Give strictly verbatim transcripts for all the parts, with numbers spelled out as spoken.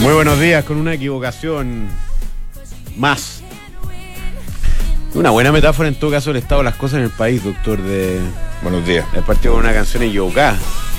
Muy buenos días, con una equivocación más. Una buena metáfora en todo caso del estado de las cosas en el país, doctor. De Buenos días. El partido con una canción equivocada.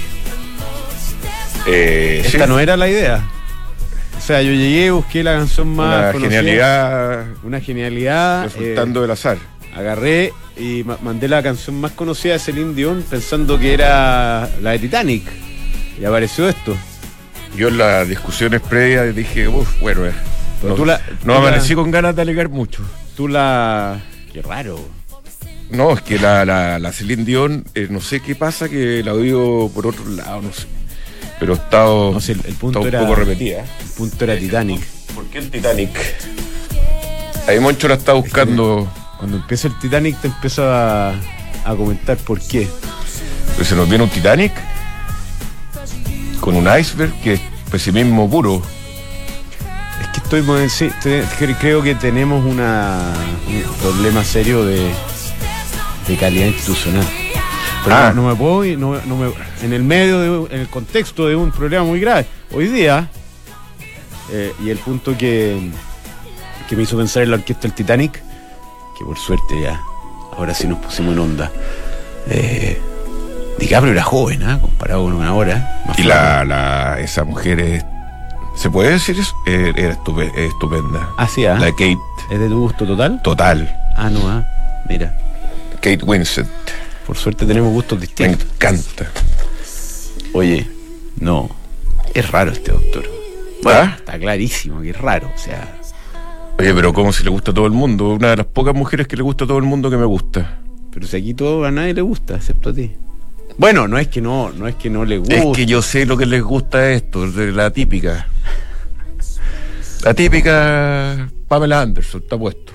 Eh, Esta sí. no era la idea. O sea, yo llegué, busqué la canción más Una conocida, genialidad Una genialidad. resultando eh, del azar. Agarré y ma- mandé la canción más conocida de Celine Dion pensando que era la de Titanic. Y apareció esto. Yo en las discusiones previas dije, uff, bueno, eh, Pero no, tú la- no tú la- amanecí con ganas de alegar mucho. Tú la... Qué raro. No, es que la, la, la Celine Dion, eh, no sé qué pasa, que la oigo por otro lado, no sé. Pero he estado, No sé, el- el punto está un era- poco repetida. El punto era Titanic. ¿Por qué el Titanic? Ahí Moncho la está buscando. Cuando empieza el Titanic te empiezo a, a comentar por qué. Pues se nos viene un Titanic con un iceberg que es pesimismo puro. Es que estoy muy- sí, te- cre- creo que tenemos una, un problema serio de, de calidad institucional. Pero Ah. no, no me puedo ir, no, no me- en el medio, de, un- en el contexto de un problema muy grave. Hoy día, eh, y el punto que, que me hizo pensar en la orquesta del Titanic, que por suerte ya, ahora sí nos pusimos en onda. Eh, DiCaprio era joven, ¿ah? Comparado con una hora. Más Y flaco. la, la esa mujer es, ¿se puede decir eso? Eh, Era estupe- eh, estupenda. Ah, sí, ¿ah? La de Kate, ¿Es de tu gusto total? total. Ah, no, ah, mira. Kate Winslet. Por suerte tenemos gustos Me distintos. encanta. Oye, no, es raro este doctor. Bueno, ¿Ah? está clarísimo que es raro, o sea, Oye, pero como si le gusta a todo el mundo. Una de las pocas mujeres que le gusta a todo el mundo que me gusta. pero si aquí todo a nadie le gusta, excepto a ti. Bueno, no es que no, no es que no le guste. Es que yo sé lo que les gusta esto, de la típica. La típica Pamela Anderson, está puesto.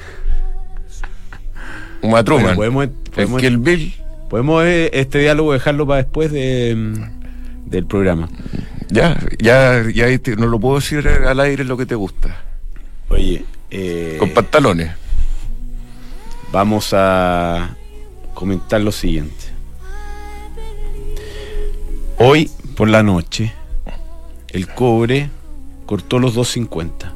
Uma Truman. Bueno, podemos, El podemos, Kill Bill. podemos, eh, este diálogo dejarlo para después de, mm, del programa. Ya, ya, ya este, no lo puedo decir al aire lo que te gusta. Oye, eh, Con pantalones. vamos a comentar lo siguiente. Hoy por la noche el cobre cortó los dos cincuenta.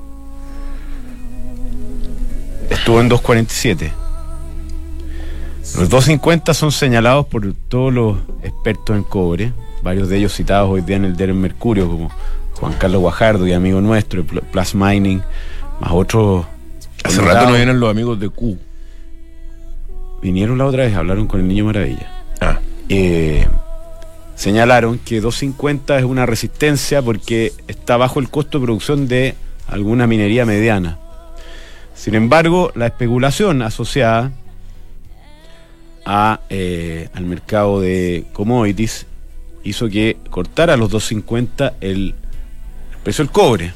Estuvo en dos cuarenta y siete. Los dos cincuenta son señalados por todos los expertos en cobre, varios de ellos citados hoy día en el diario Mercurio, como Juan Carlos Guajardo, y amigo nuestro, de Plus Mining, más otros. Hace rato no vienen los amigos de Q. Vinieron la otra vez, hablaron con el Niño Maravilla. Ah. Eh, señalaron que dos cincuenta es una resistencia porque está bajo el costo de producción de alguna minería mediana. Sin embargo, la especulación asociada a, eh, al mercado de commodities hizo que cortara a los dos cincuenta el, el precio del cobre.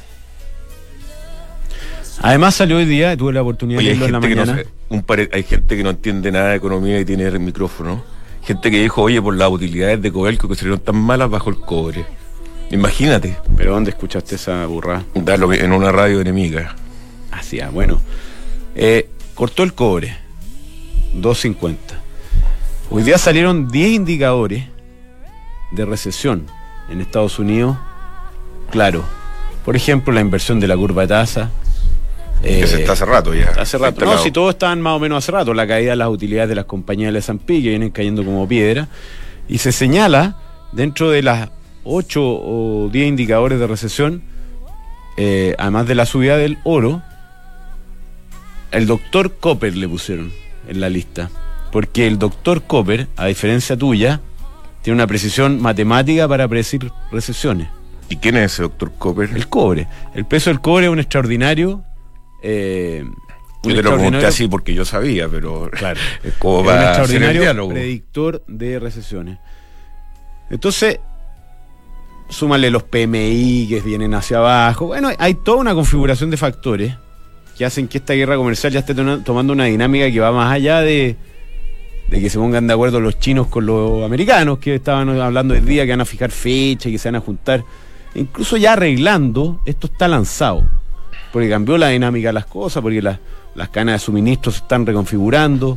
Además salió hoy día, tuve la oportunidad Oye, de hay verlo en la gente, que no, mañana. se- un pare- hay gente que no entiende nada de economía y tiene el micrófono. Gente que dijo, oye, por las utilidades de Codelco que salieron tan malas bajo el cobre. Imagínate, ¿Pero dónde escuchaste esa burrada? darlo en una radio enemiga. Así, ah, bueno. Eh, cortó el cobre, dos cincuenta. Hoy día salieron diez indicadores de recesión en Estados Unidos. Claro, por ejemplo, la inversión de la curva de tasa. que se está hace rato ya. Hace rato. No, instalado. si todos estaban más o menos hace rato. La caída de las utilidades de las compañías del S and P que vienen cayendo como piedra. Y se señala, dentro de las ocho o diez indicadores de recesión, eh, además de la subida del oro, el doctor Copper le pusieron en la lista. Porque el doctor Copper, a diferencia tuya, tiene una precisión matemática para predecir recesiones. ¿Y quién es ese doctor Copper? El cobre. El peso del cobre es un extraordinario. Eh, un Yo te lo pregunté extraordinario- así porque yo sabía, pero Claro. es como Es un para hacer el extraordinario diálogo. predictor de recesiones. Entonces, súmale los P M I que vienen hacia abajo. Bueno, hay toda una configuración de factores que hacen que esta guerra comercial ya esté tona- tomando una dinámica que va más allá de, de que se pongan de acuerdo los chinos con los americanos, que estaban hablando el día que van a fijar fecha y que se van a juntar. Incluso ya arreglando, esto está lanzado. Porque cambió la dinámica de las cosas, porque las, las cadenas de suministro se están reconfigurando,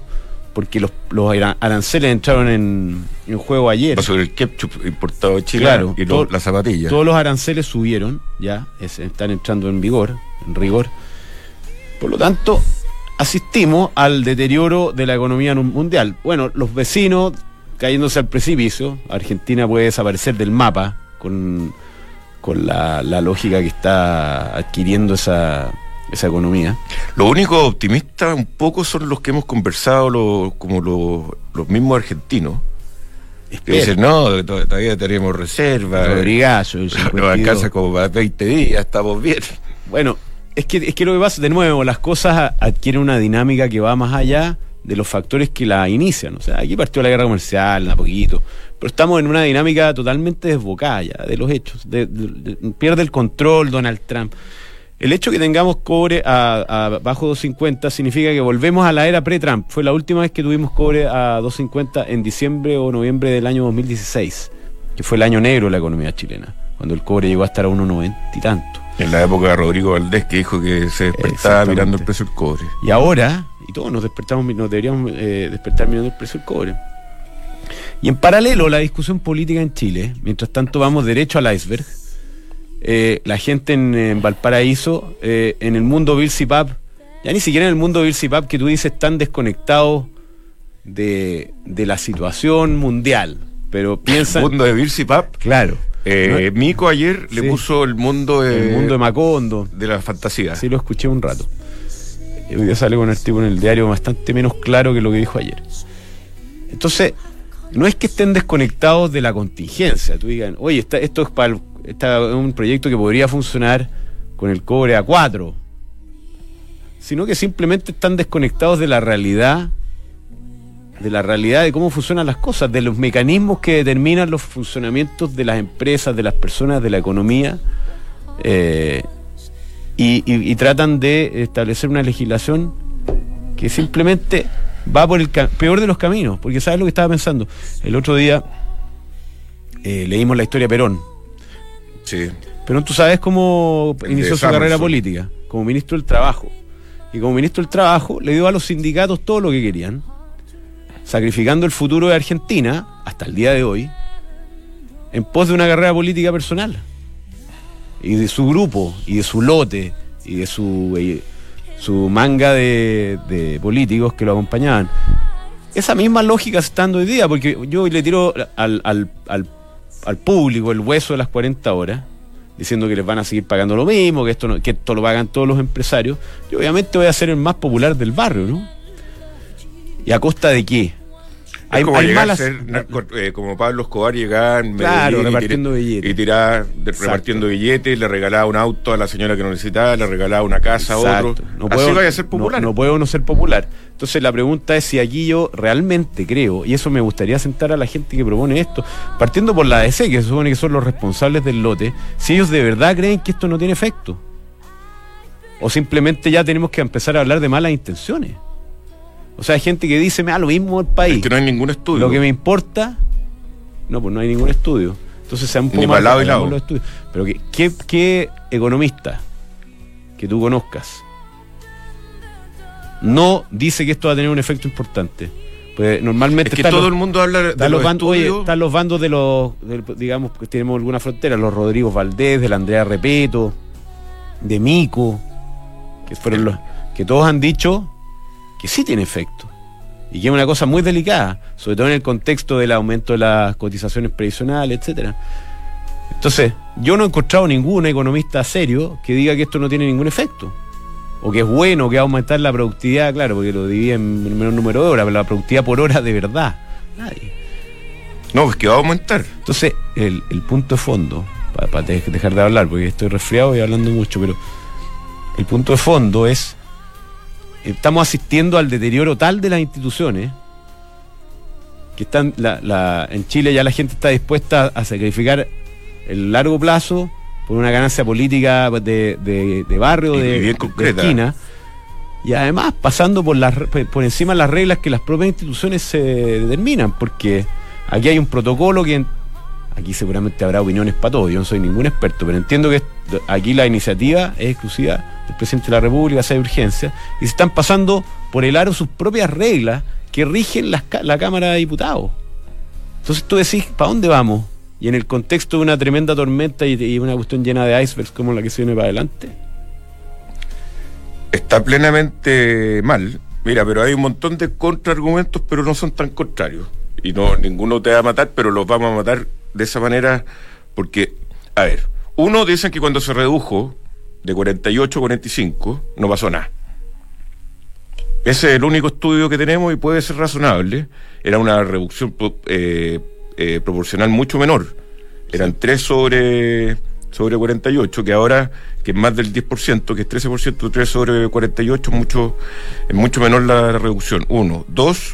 porque los, los aranceles entraron en, en juego ayer. Sobre el ketchup importado de Chile, claro, y todo, lo, la zapatilla. Todos los aranceles subieron, ya, es, están entrando en vigor, en rigor. Por lo tanto, asistimos al deterioro de la economía mundial. Bueno, los vecinos cayéndose al precipicio. Argentina puede desaparecer del mapa con, con la, la lógica que está adquiriendo esa, esa economía. Los únicos optimistas un poco son los que hemos conversado, los, como los, los mismos argentinos. Que dicen, no, todavía tenemos reservas. Rodrigazo, nos alcanza como para veinte días, estamos bien. Bueno, es que, es que lo que pasa, de nuevo, las cosas adquieren una dinámica que va más allá de los factores que la inician. O sea, aquí partió la guerra comercial, a poquito, pero estamos en una dinámica totalmente desbocada ya de los hechos. De, de, de, pierde el control Donald Trump. El hecho que tengamos cobre a, a bajo dos cincuenta significa que volvemos a la era pre-Trump. Fue la última vez que tuvimos cobre a dos cincuenta en diciembre o noviembre del año dos mil dieciséis, que fue el año negro de la economía chilena, cuando el cobre llegó a estar a uno noventa y tanto. En la época de Rodrigo Valdés, que dijo que se despertaba mirando el precio del cobre. Y ahora, y todos nos despertamos, nos deberíamos eh, despertar mirando el precio del cobre. Y en paralelo, la discusión política en Chile, mientras tanto vamos derecho al iceberg. Eh, la gente en, en Valparaíso, eh, en el mundo Bills y Pub, ya ni siquiera en el mundo Bills y Pub que tú dices están desconectados de, de la situación mundial, pero piensan... El mundo de Bills y Pub. Claro. Eh, ¿No? Mico ayer sí. le puso el mundo de, el mundo de Macondo, de la fantasía. Sí, lo escuché un rato. Hoy día sale con un artículo en el diario bastante menos claro que lo que dijo ayer. Entonces, no es que estén desconectados de la contingencia. Tú digan, oye, está, esto es para el, está un proyecto que podría funcionar con el cobre a cuatro, sino que simplemente están desconectados de la realidad, de la realidad de cómo funcionan las cosas, de los mecanismos que determinan los funcionamientos de las empresas, de las personas, de la economía, eh, y, y, y tratan de establecer una legislación que simplemente va por el peor de los caminos. Porque ¿sabes lo que estaba pensando? El otro día eh, leímos la historia de Perón. Sí. Perón, tú sabes cómo el inició su carrera política, como ministro del Trabajo. Y como ministro del Trabajo le dio a los sindicatos todo lo que querían, sacrificando el futuro de Argentina, hasta el día de hoy, en pos de una carrera política personal. Y de su grupo, y de su lote, y de su, y su manga de, de políticos que lo acompañaban. Esa misma lógica se está dando hoy día, porque yo le tiro al, al, al, al público el hueso de las cuarenta horas, diciendo que les van a seguir pagando lo mismo, que esto, no, que esto lo pagan todos los empresarios. Yo obviamente voy a ser el más popular del barrio, ¿no? ¿Y a costa de qué? Es hay, como hay llegar malas... a ser narco, eh, como Pablo Escobar, llegar en claro, Medellín repartiendo y, billetes. Y tirar de, repartiendo billetes, le regalaba un auto a la señora que no necesitaba, le regalaba una casa a otro. No puedo, así vaya a ser popular. No, no puedo no ser popular. Entonces la pregunta es si aquí yo realmente creo, y eso me gustaría sentar a la gente que propone esto, partiendo por la A D C, que se supone que son los responsables del lote, si ellos de verdad creen que esto no tiene efecto. O simplemente ya tenemos que empezar a hablar de malas intenciones. O sea, hay gente que dice, me da lo mismo el país. Es que no hay ningún estudio. Lo que me importa, no, pues no hay ningún estudio. Entonces se han Ni para lado y lado. Los estudios. Pero que, ¿qué, qué economista que tú conozcas no dice que esto va a tener un efecto importante? Pues normalmente es que todo los, el mundo habla de, de los, los bandos, oye, estudios. Están los bandos de los, de, digamos, que tenemos alguna frontera, los Rodrigo Valdés, de la Andrea Repeto, de Mico, que fueron los que todos han dicho que sí tiene efecto y que es una cosa muy delicada, sobre todo en el contexto del aumento de las cotizaciones previsionales, etcétera. Entonces, yo no he encontrado ningún economista serio que diga que esto no tiene ningún efecto, o que es bueno, que va a aumentar la productividad, claro, porque lo divide en el menor número de horas, pero la productividad por hora de verdad, nadie. No, es que va a aumentar. Entonces, el, el punto de fondo, para, para dejar de hablar, porque estoy resfriado y hablando mucho, pero el punto de fondo es: estamos asistiendo al deterioro tal de las instituciones que están la, la, en Chile ya la gente está dispuesta a sacrificar el largo plazo por una ganancia política de, de, de barrio, de, bien de esquina, y además pasando por las por encima de las reglas que las propias instituciones se determinan, porque aquí hay un protocolo que aquí seguramente habrá opiniones para todo, yo no soy ningún experto, pero entiendo que aquí la iniciativa es exclusiva del presidente de la República, sea de urgencia, y se están pasando por el aro sus propias reglas que rigen las, la Cámara de Diputados. Entonces tú decís, ¿para dónde vamos? Y en el contexto de una tremenda tormenta y, y una cuestión llena de icebergs como la que se viene para adelante. Está plenamente mal. Mira, pero hay un montón de contraargumentos, pero no son tan contrarios. Y no, ninguno te va a matar, pero los vamos a matar de esa manera, porque, a ver, uno dicen que cuando se redujo de cuarenta y ocho a cuarenta y cinco, no pasó nada. Ese es el único estudio que tenemos y puede ser razonable. Era una reducción eh, eh, proporcional mucho menor. Eran tres sobre, sobre cuarenta y ocho, que ahora, que es más del diez por ciento, que es trece por ciento, tres sobre cuarenta y ocho, mucho, es mucho menor la reducción. Uno. Dos,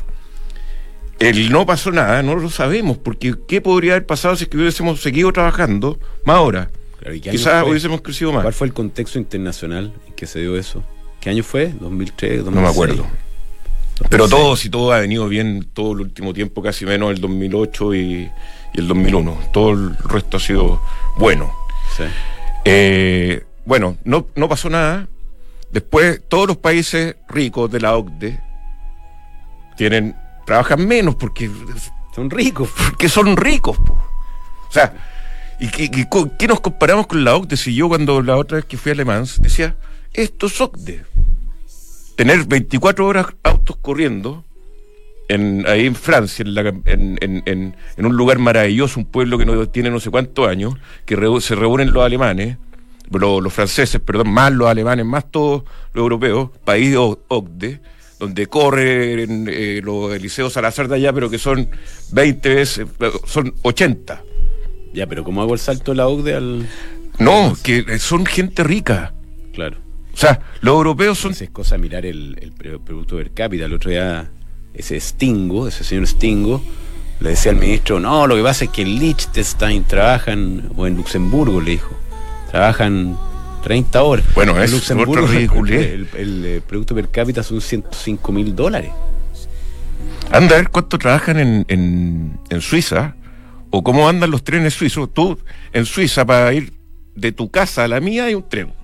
el no pasó nada, no lo sabemos, porque ¿qué podría haber pasado si es que hubiésemos seguido trabajando más horas? Claro, ¿y qué quizás fue? Hubiésemos crecido más. ¿Cuál fue el contexto internacional en que se dio eso? ¿Qué año fue? ¿dos mil tres? ¿dos mil seis? No me acuerdo. dos mil seis. Pero todo, si todo ha venido bien todo el último tiempo, casi menos el dos mil ocho y, y el dos mil uno. Todo el resto ha sido bueno. Sí. Eh, bueno, no, no pasó nada. Después, todos los países ricos de la O C D E tienen, trabajan menos porque son ricos. Porque son ricos, po. O sea, ¿y qué, qué, qué nos comparamos con la O C D E? Si yo cuando la otra vez que fui a Le Mans decía, esto es O C D E. Tener veinticuatro horas autos corriendo en, ahí en Francia, en, la, en, en, en, en un lugar maravilloso, un pueblo que no tiene no sé cuántos años, que re, se reúnen los alemanes, los, los franceses, perdón, más los alemanes, más todos los europeos, país O C D E, donde corren eh, los Eliseo Salazar de allá, pero que son veinte veces, son ochenta. Ya, pero ¿cómo hago el salto de la O C D E al...? No, que son gente rica. Claro. O sea, los europeos son... Entonces es cosa mirar el, el producto per cápita. El otro día, ese Stingo, ese señor Stingo, le decía al ministro, no, lo que pasa es que en Liechtenstein trabajan, o en Luxemburgo, le dijo, trabajan treinta horas. Bueno, en es Luxemburgo, otro ridículo. El, el, el, el producto per cápita son ciento cinco mil dólares. Anda a ver cuánto trabajan en, en, en Suiza, o cómo andan los trenes suizos. Tú, en Suiza, para ir de tu casa a la mía, hay un tren.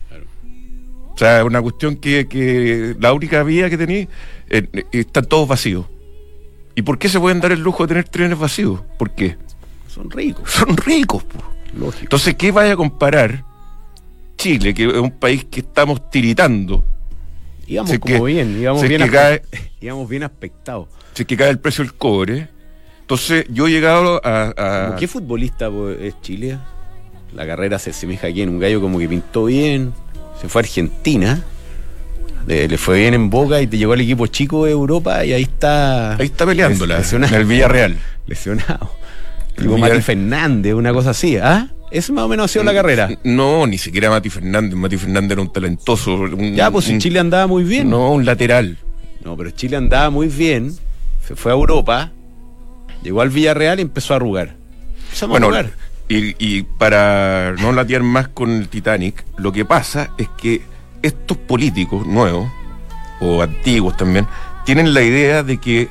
O sea, una cuestión que, que la única vía que tenéis, eh, eh, están todos vacíos. ¿Y por qué se pueden dar el lujo de tener trenes vacíos? ¿Por qué? Son ricos. Son ricos, po. Lógico. Entonces, ¿qué vaya a comparar Chile, que es un país que estamos tiritando? Íbamos si como que, bien, íbamos si bien, que cae, íbamos bien aspectados. Si es que cae el precio del cobre. Entonces, yo he llegado a... a... ¿Qué futbolista es Chile? La carrera se asemeja aquí en un gallo como que pintó bien. Se fue a Argentina, le, le fue bien en Boca y te llegó al equipo chico de Europa y ahí está... Ahí está peleándola, lesionado, en el Villarreal. Lesionado. Tipo Mati Fernández, una cosa así, ¿ah? Eso más o menos ha sido la carrera. No, ni siquiera Mati Fernández. Mati Fernández era un talentoso. Un, ya, pues un, si Chile andaba muy bien. No, un lateral. No, pero Chile andaba muy bien, se fue a Europa, llegó al Villarreal y empezó a arrugar. Empezamos bueno, a arrugar. Y, y para no latear más con el Titanic, lo que pasa es que estos políticos nuevos, o antiguos también, tienen la idea de que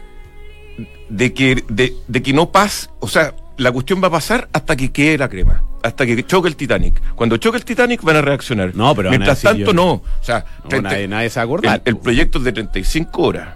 de que de, de que no pasa, o sea, la cuestión va a pasar hasta que quede la crema, hasta que choque el Titanic. Cuando choque el Titanic van a reaccionar. No, pero mientras tanto yo... no. O sea, no, treinta, nadie, nadie se va a acordar. El, el proyecto es de treinta y cinco horas.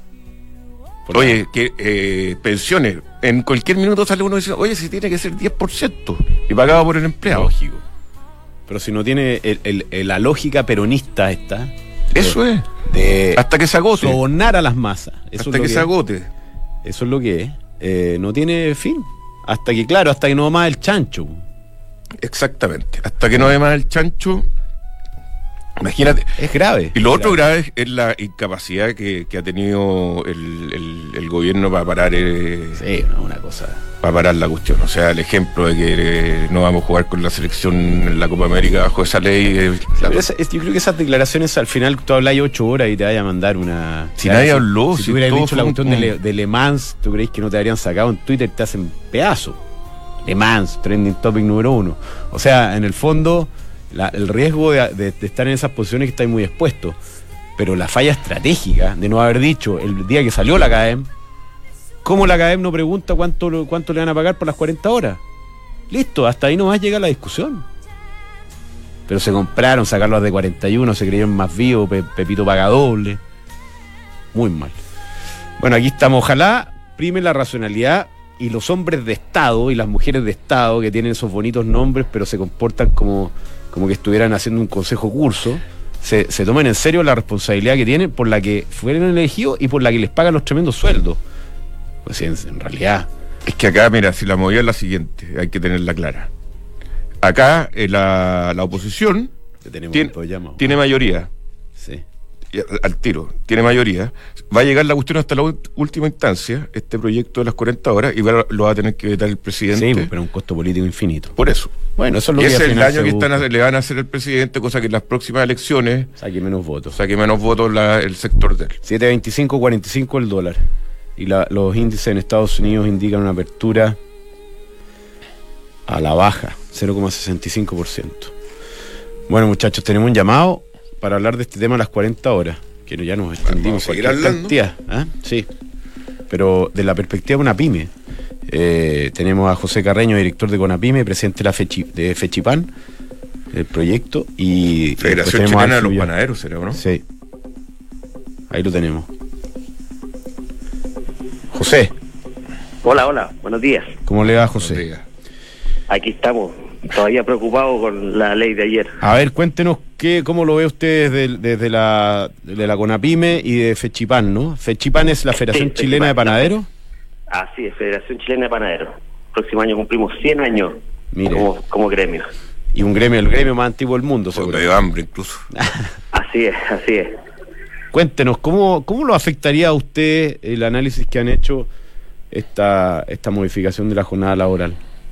Por oye, nada. que eh, pensiones, en cualquier minuto sale uno diciendo, oye, si tiene que ser diez por ciento y pagado por el empleado. Lógico. Pero si no tiene el, el, el, la lógica peronista esta. Eso de, es. De hasta que se agote. Sobornar a las masas. Eso hasta es lo que, que se agote. Eso es lo que es. Eh, no tiene fin. Hasta que, claro, hasta que no más el chancho. Exactamente. Hasta que no ve más el chancho. Imagínate. Es grave. Y lo es otro grave. grave es la incapacidad que, que ha tenido el, el, el gobierno para parar eh, sí, no, una cosa. Para parar la cuestión. O sea, el ejemplo de que eh, no vamos a jugar con la selección en la Copa América bajo esa ley. Eh, sí, esa, es, yo creo que esas declaraciones al final tú hablas ocho horas y te vaya a mandar una. Si nadie habló, si, si tú hubieras dicho fue la cuestión un... de, Le, de Le Mans, ¿tú crees que no te habrían sacado en Twitter? Te hacen pedazo. Le Mans, trending topic número uno. O sea, en el fondo. La, el riesgo de, de, de estar en esas posiciones que estáis muy expuestos, pero la falla estratégica de no haber dicho el día que salió la C A E M, ¿cómo la C A E M no pregunta cuánto, cuánto le van a pagar por las cuarenta horas? Listo, hasta ahí nomás llega la discusión. Pero se compraron, sacarlos de cuarenta y uno, se creyeron más vivos, Pe, Pepito paga doble. Muy mal. Bueno, aquí estamos. Ojalá prime la racionalidad y los hombres de Estado y las mujeres de Estado que tienen esos bonitos nombres, pero se comportan como, como que estuvieran haciendo un consejo curso, se, se tomen en serio la responsabilidad que tienen por la que fueron elegidos y por la que les pagan los tremendos sueldos. Pues en, en realidad... Es que acá, mira, si la movida es la siguiente, hay que tenerla clara. Acá eh, la, la oposición tiene, tiene mayoría. Sí. Al tiro, tiene mayoría. Va a llegar la cuestión hasta la última instancia, este proyecto de las cuarenta horas, y va, lo va a tener que vetar el presidente. Sí, pero un costo político infinito. Por eso. Bueno, eso es lo y que ese es el daño que busca. están a, le van a hacer al presidente, cosa que en las próximas elecciones saque menos votos. Saque menos votos la, el sector de él. siete veinticinco cuarenta y cinco el dólar. Y la, los índices en Estados Unidos indican una apertura a la baja, cero coma sesenta y cinco por ciento. Bueno, muchachos, tenemos un llamado para hablar de este tema a las cuarenta horas, que ya nos extendimos cualquier cantidad, ¿eh? Sí, pero de la perspectiva de una pyme. Eh, tenemos a José Carreño, director de Conapyme, presidente de la Fechi, de Fechipan, el proyecto, y Federación Chilena de los Panaderos, ¿será o no? Sí, ahí lo tenemos. José. Hola, hola, buenos días. ¿Cómo le va, José? Aquí estamos, todavía preocupados con la ley de ayer. A ver, cuéntenos qué, cómo lo ve usted desde, desde la, de la Conapyme y de Fechipan, ¿no? Fechipan es la Federación sí, Chilena Fechipan, de Panaderos. Así es, Federación Chilena de Panaderos. Próximo año cumplimos cien años. Mire. Como, como gremio. Y un gremio, el gremio más antiguo del mundo, seguro. De hambre incluso. Así es, así es. Cuéntenos, ¿cómo, cómo lo afectaría a usted el análisis que han hecho esta, esta modificación de la jornada laboral?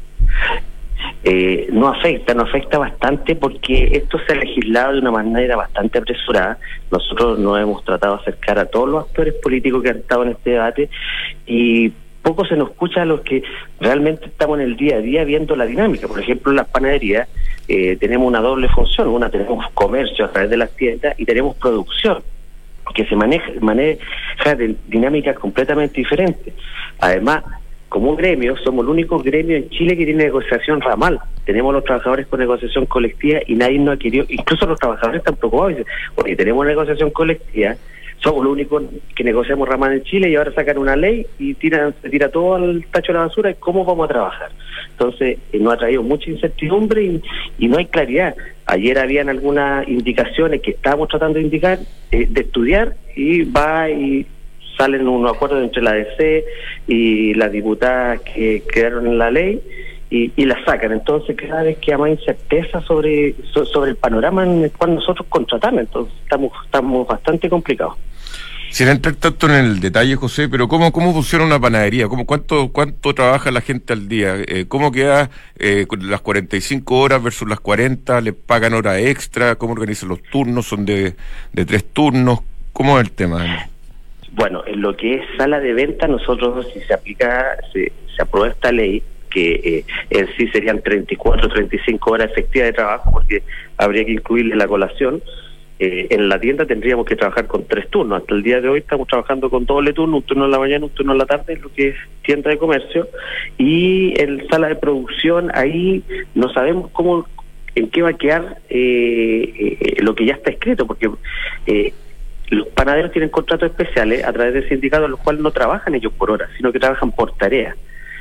Eh, no afecta, no afecta bastante porque esto se ha legislado de una manera bastante apresurada. Nosotros nos hemos tratado de acercar a todos los actores políticos que han estado en este debate y poco se nos escucha a los que realmente estamos en el día a día viendo la dinámica. Por ejemplo, en las panaderías eh, tenemos una doble función. Una, tenemos comercio a través de las tiendas y tenemos producción, que se maneja, maneja de dinámicas completamente diferentes. Además, como gremio, somos el único gremio en Chile que tiene negociación ramal. Tenemos a los trabajadores con negociación colectiva y nadie nos ha querido, incluso los trabajadores están preocupados y dicen, oye, tenemos negociación colectiva, somos los únicos que negociamos ramal en Chile y ahora sacan una ley y tiran, se tira todo al tacho de la basura y cómo vamos a trabajar. Entonces, eh, nos ha traído mucha incertidumbre y, y no hay claridad. Ayer habían algunas indicaciones que estábamos tratando de indicar, eh, de estudiar, y va y salen unos acuerdos entre la D C y las diputadas que crearon en la ley y, y la sacan. Entonces cada vez queda más incerteza sobre so, sobre el panorama en el cual nosotros contratamos. Entonces estamos estamos bastante complicados. Sin entrar tanto en el detalle, José, pero ¿cómo cómo funciona una panadería? ¿Cómo, cuánto cuánto trabaja la gente al día? Eh, ¿Cómo queda eh, con las cuarenta y cinco horas versus las cuarenta? ¿Le pagan hora extra? ¿Cómo organizan los turnos? ¿Son de, de tres turnos? ¿Cómo es el tema? Bueno, en lo que es sala de venta, nosotros, si se aplica, se, se aprueba esta ley, que eh, en sí serían treinta y cuatro, treinta y cinco horas efectivas de trabajo, porque habría que incluirle la colación. Eh, en la tienda tendríamos que trabajar con tres turnos. Hasta el día de hoy estamos trabajando con doble turno, un turno en la mañana, un turno en la tarde, en lo que es tienda de comercio. Y en sala de producción, ahí no sabemos cómo, en qué va a quedar eh, eh, lo que ya está escrito, porque eh, los panaderos tienen contratos especiales a través de sindicatos, los cuales no trabajan ellos por hora, sino que trabajan por tarea.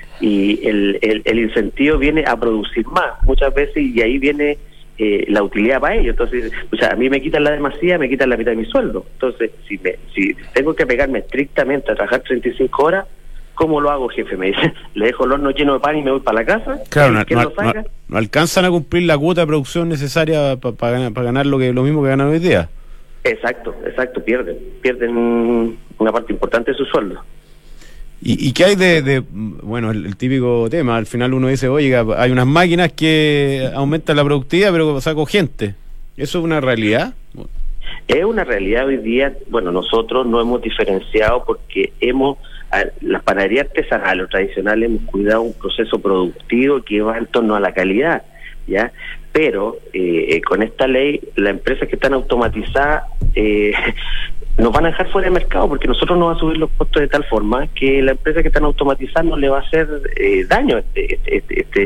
Y el, el, el incentivo viene a producir más, muchas veces, y ahí viene eh, la utilidad para ellos. Entonces, o sea, a mí me quitan la demasía, me quitan la mitad de mi sueldo. Entonces, si me, si tengo que pegarme estrictamente a trabajar treinta y cinco horas, ¿cómo lo hago, jefe? Me dice, le dejo el horno lleno de pan y me voy para la casa. Claro, no, no, no, no alcanzan a cumplir la cuota de producción necesaria para pa ganar, pa ganar lo que lo mismo que ganan hoy día. Exacto, exacto, pierden, pierden una parte importante de su sueldo. ¿Y, y qué hay de, de bueno, el, el típico tema? Al final uno dice, oiga, hay unas máquinas que aumentan la productividad, pero saco gente. ¿Eso es una realidad? Es una realidad hoy día. Bueno, nosotros no hemos diferenciado porque hemos, a, las panaderías artesanales o tradicionales, hemos cuidado un proceso productivo que va en torno a la calidad, ¿ya? Pero eh, con esta ley, las empresas que están automatizadas eh, nos van a dejar fuera de mercado, porque nosotros nos va a subir los costos de tal forma que la empresa que están automatizadas no le va a hacer eh, daño este este, este este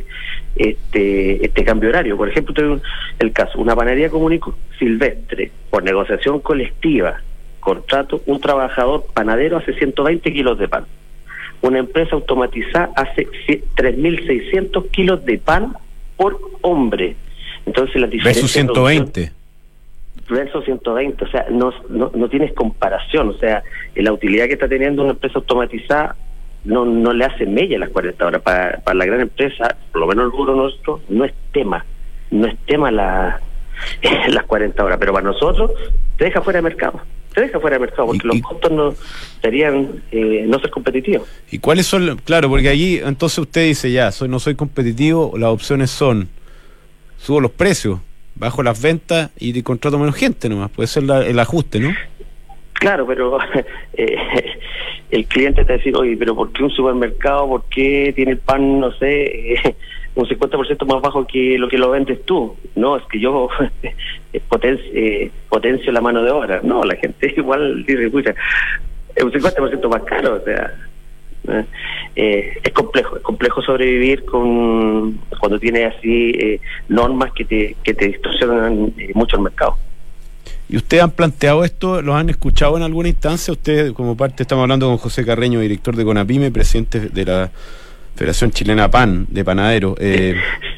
este este cambio horario. Por ejemplo, tengo el caso, una panadería común y silvestre, por negociación colectiva, contrato, un trabajador panadero hace ciento veinte kilos de pan. Una empresa automatizada hace tres mil seiscientos kilos de pan por hombre. Entonces las diferencias... Versus ciento veinte. Versus ciento veinte, o sea, no, no, no tienes comparación. O sea, la utilidad que está teniendo una empresa automatizada no no le hace mella las cuarenta horas. Para, para la gran empresa, por lo menos el rubro nuestro, no es tema. No es tema la, las cuarenta horas, pero para nosotros te deja fuera de mercado. Te deja fuera de mercado, porque y, los y, costos no serían eh, no ser competitivos. ¿Y cuáles son? Claro, porque allí entonces usted dice, ya, soy no soy competitivo, las opciones son, subo los precios, bajo las ventas y contrato menos gente nomás, puede ser la, el ajuste, ¿no? Claro, pero eh, el cliente te va a decir, oye, pero ¿por qué un supermercado, por qué tiene el pan, no sé, eh, un cincuenta por ciento más bajo que lo que lo vendes tú? No, es que yo potencio, eh, potencio la mano de obra. No, la gente igual dice, escucha, es un cincuenta por ciento más caro, o sea, eh, eh, es complejo, es complejo sobrevivir con cuando tienes así eh, normas que te, que te distorsionan eh, mucho el mercado. ¿Y ustedes han planteado esto? ¿Los han escuchado en alguna instancia? Ustedes, como parte, estamos hablando con José Carreño, director de CONAPYME, presidente de la Federación Chilena PAN, de Panaderos. Eh,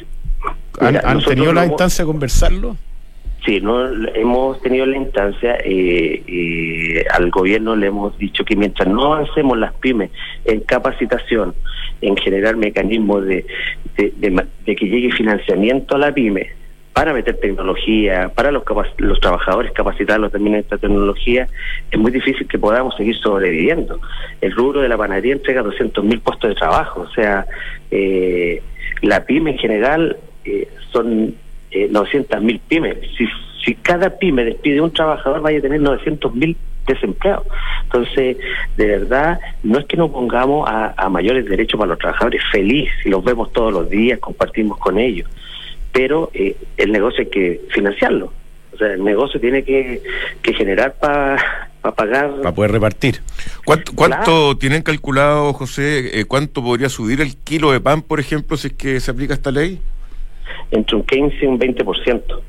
Mira, ¿Han, ¿han tenido la instancia de conversarlo? Sí, no hemos tenido la instancia. Eh, eh, al gobierno le hemos dicho que mientras no avancemos las pymes en capacitación, en generar mecanismos de, de, de, de que llegue financiamiento a la pyme, para meter tecnología, para los capac- los trabajadores capacitarlos también en esta tecnología, es muy difícil que podamos seguir sobreviviendo. El rubro de la panadería entrega doscientos mil puestos de trabajo, o sea, eh, la pyme en general eh, son eh, novecientas mil pymes. Si, si cada pyme despide un trabajador, vaya a tener novecientos mil desempleados. Entonces, de verdad, no es que nos pongamos a, a mayores derechos para los trabajadores, feliz, si los vemos todos los días, compartimos con ellos. Pero eh, el negocio hay que financiarlo. O sea, el negocio tiene que, que generar para pa pagar... Para poder repartir. ¿Cuánto, cuánto claro. tienen calculado, José, eh, cuánto podría subir el kilo de pan, por ejemplo, si es que se aplica esta ley? Entre un quince y un veinte por ciento.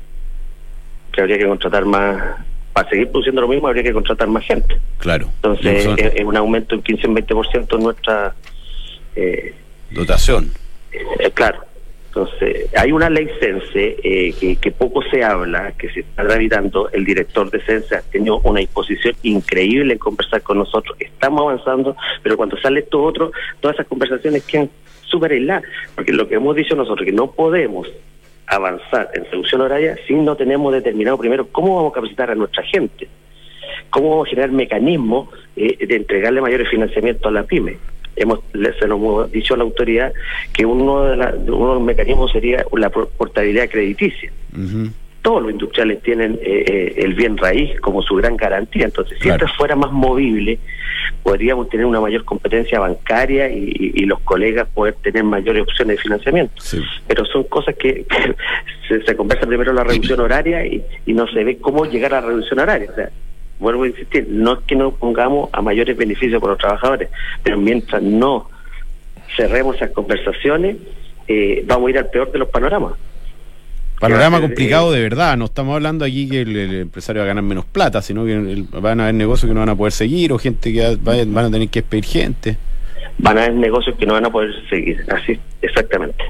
Que habría que contratar más... Para seguir produciendo lo mismo habría que contratar más gente. Claro. Entonces, son... es, es un aumento de quince y un veinte por ciento en nuestra... Eh, dotación. Eh, claro. Entonces, hay una ley Sense eh, que, que poco se habla, que se está tramitando. El director de Sense ha tenido una disposición increíble en conversar con nosotros. Estamos avanzando, pero cuando sale esto otro, todas esas conversaciones quedan súper aisladas. Porque lo que hemos dicho nosotros, que no podemos avanzar en reducción horaria si no tenemos determinado primero cómo vamos a capacitar a nuestra gente, cómo vamos a generar mecanismos eh, de entregarle mayores financiamientos a la pyme. Hemos, se lo hemos dicho a la autoridad que uno de, la, uno de los mecanismos sería la portabilidad crediticia. Uh-huh. Todos los industriales tienen eh, eh, el bien raíz como su gran garantía. Entonces, si claro. esto fuera más movible, podríamos tener una mayor competencia bancaria y, y, y los colegas poder tener mayores opciones de financiamiento. Sí. Pero son cosas que se, se conversa primero la reducción horaria y, y no se ve cómo llegar a la reducción horaria. O sea, vuelvo a insistir, no es que nos pongamos a mayores beneficios para los trabajadores, pero mientras no cerremos esas conversaciones, eh, vamos a ir al peor de los panoramas. Panorama ser, complicado eh, de verdad, no estamos hablando aquí que el, el empresario va a ganar menos plata, sino que el, van a haber negocios que no van a poder seguir o gente que va, van a tener que despedir gente. Van a haber negocios que no van a poder seguir, así, exactamente.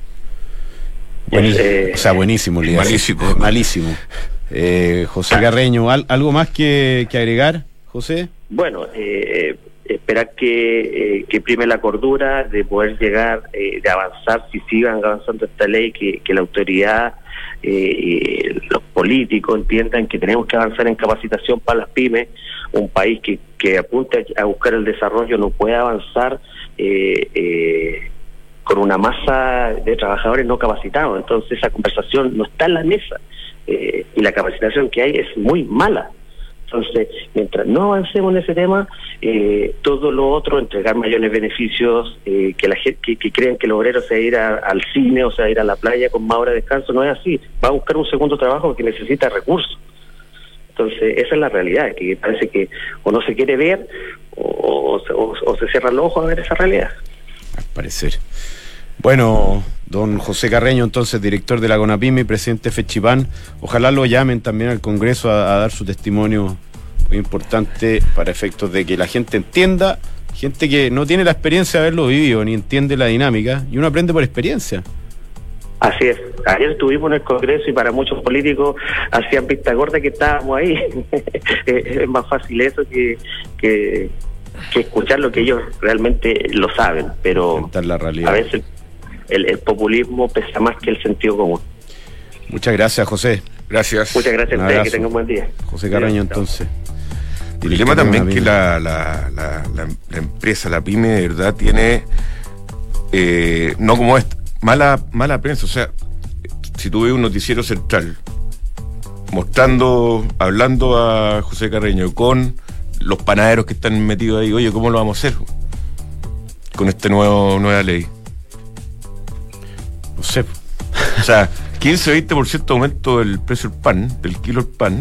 Buenísimo, eh, o sea, buenísimo, malísimo. Malísimo. Eh, José Carreño, ¿al, ¿algo más que, que agregar, José? Bueno, eh, esperar que, eh, que prime la cordura de poder llegar, eh, de avanzar, si sigan avanzando esta ley, que, que la autoridad, eh, los políticos entiendan que tenemos que avanzar en capacitación para las pymes. Un país que, que apunte a buscar el desarrollo no puede avanzar eh, eh, con una masa de trabajadores no capacitados. Entonces esa conversación no está en la mesa. Eh, y la capacitación que hay es muy mala. Entonces, mientras no avancemos en ese tema, eh, todo lo otro, entregar mayores beneficios, eh, que la gente que, que crean que el obrero se va a ir a, al cine o se va a ir a la playa con más horas de descanso, no es así. Va a buscar un segundo trabajo porque necesita recursos. Entonces, esa es la realidad, que parece que o no se quiere ver o, o, o, o se cierran los ojos a ver esa realidad. Al parecer. Bueno, don José Carreño, entonces, director de la CONAPYME y presidente de FECHIPAN, ojalá lo llamen también al Congreso a, a dar su testimonio muy importante para efectos de que la gente entienda, gente que no tiene la experiencia de haberlo vivido, ni entiende la dinámica, y uno aprende por experiencia. Así es. Ayer estuvimos en el Congreso y para muchos políticos hacían vista gorda que estábamos ahí. Es más fácil eso que, que, que escuchar lo que ellos realmente lo saben, pero la realidad. A veces el, el populismo pesa más que el sentido común. Muchas gracias, José. Gracias. Muchas gracias a ustedes, que tengan un buen día. José Carreño, entonces. El tema también que la, la, la, la, la empresa, la pyme, de verdad tiene, eh, no como esta, Mala, mala prensa. O sea, si tú ves un noticiero central mostrando, hablando a José Carreño con los panaderos que están metidos ahí, oye, ¿cómo lo vamos a hacer con esta nuevo, nueva ley? No sé. O sea, quince a veinte por ciento de aumento del precio del pan, del kilo del pan,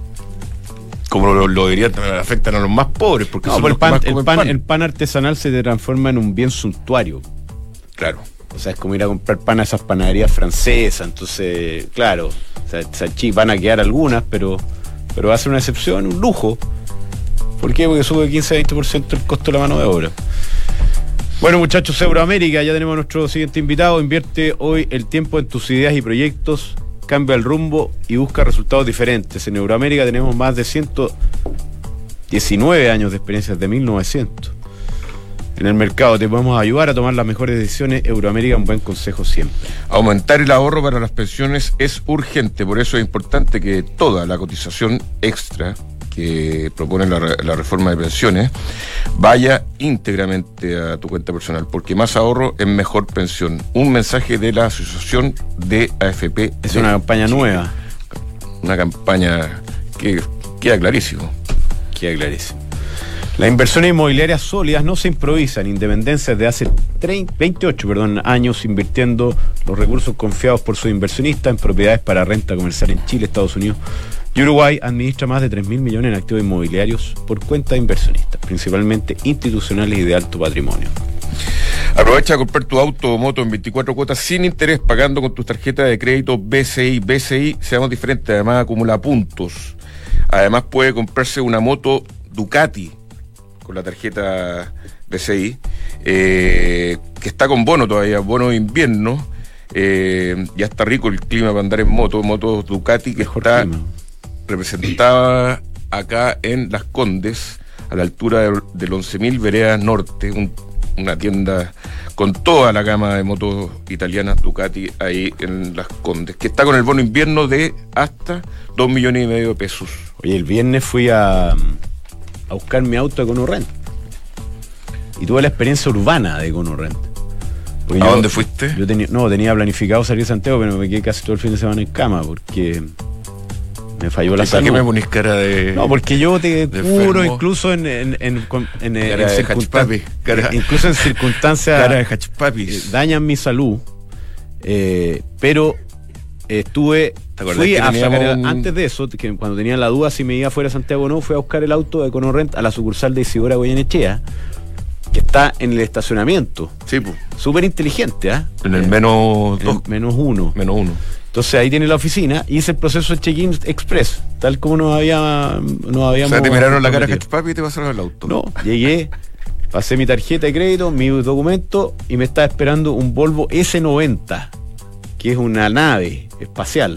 como lo, lo dirían, afectan a los más pobres, porque no, son el los pan, que más el comen pan, pan. el pan artesanal se transforma en un bien suntuario. Claro. O sea, es como ir a comprar pan a esas panaderías francesas. Entonces, claro, o sea, salchi, van a quedar algunas, pero pero va a ser una excepción, un lujo. ¿Por qué? Porque sube quince a veinte por ciento el costo de la mano de obra. Bueno, muchachos, Euroamérica, ya tenemos a nuestro siguiente invitado. Invierte hoy el tiempo en tus ideas y proyectos, cambia el rumbo y busca resultados diferentes. En Euroamérica tenemos más de ciento diecinueve años de experiencia desde mil novecientos. En el mercado te podemos ayudar a tomar las mejores decisiones. Euroamérica, un buen consejo siempre. Aumentar el ahorro para las pensiones es urgente, por eso es importante que toda la cotización extra que propone la, la reforma de pensiones vaya íntegramente a tu cuenta personal, porque más ahorro es mejor pensión. Un mensaje de la Asociación de A F P. Es una campaña nueva. Una campaña que queda clarísimo. Queda clarísimo. Las inversiones inmobiliarias sólidas no se improvisan. Independencia desde hace treinta, veintiocho perdón, años invirtiendo los recursos confiados por sus inversionistas en propiedades para renta comercial en Chile, Estados Unidos y Uruguay. Administra más de tres mil millones en activos inmobiliarios por cuenta de inversionistas, principalmente institucionales y de alto patrimonio. Aprovecha a comprar tu auto o moto en veinticuatro cuotas sin interés, pagando con tus tarjetas de crédito B C I. B C I, seamos diferentes, además acumula puntos. Además puede comprarse una moto Ducati con la tarjeta B C I, eh, que está con bono todavía, bono de invierno. Eh, ya está rico el clima para andar en moto, moto Ducati, que Mejor está clima. representada acá en Las Condes, a la altura del, del once mil Veredas Norte, un, una tienda con toda la gama de motos italianas Ducati ahí en Las Condes, que está con el bono invierno de hasta dos millones y medio de pesos. Oye, el viernes fui a... a buscar mi auto de EconoRent y tuve la experiencia urbana de EconoRent. ¿A yo, dónde fuiste? Yo tenía, no, tenía planificado salir de Santiago, pero me quedé casi todo el fin de semana en cama porque me falló la salud. ¿Por qué me ponís cara de...? No, porque yo te juro, incluso en, en, en, en, en, cara en de circunstancias cara, incluso en circunstancias cara de hachpapis. dañan mi salud, eh, pero estuve fui a sacar un... antes de eso, que cuando tenía la duda si me iba fuera de Santiago o no, fui a buscar el auto de EconoRent a la sucursal de Isidora Goyenechea, que está en el estacionamiento. Sí, pues. Súper inteligente, ¿ah? ¿eh? En el menos dos. Menos uno. Menos uno. Entonces ahí tiene la oficina y hice el proceso de check-in express, tal como nos había, nos habíamos... O sea, te miraron la cara de papi y te pasaron el auto. No, llegué, pasé mi tarjeta de crédito, mi documento y me estaba esperando un Volvo ese noventa, que es una nave espacial.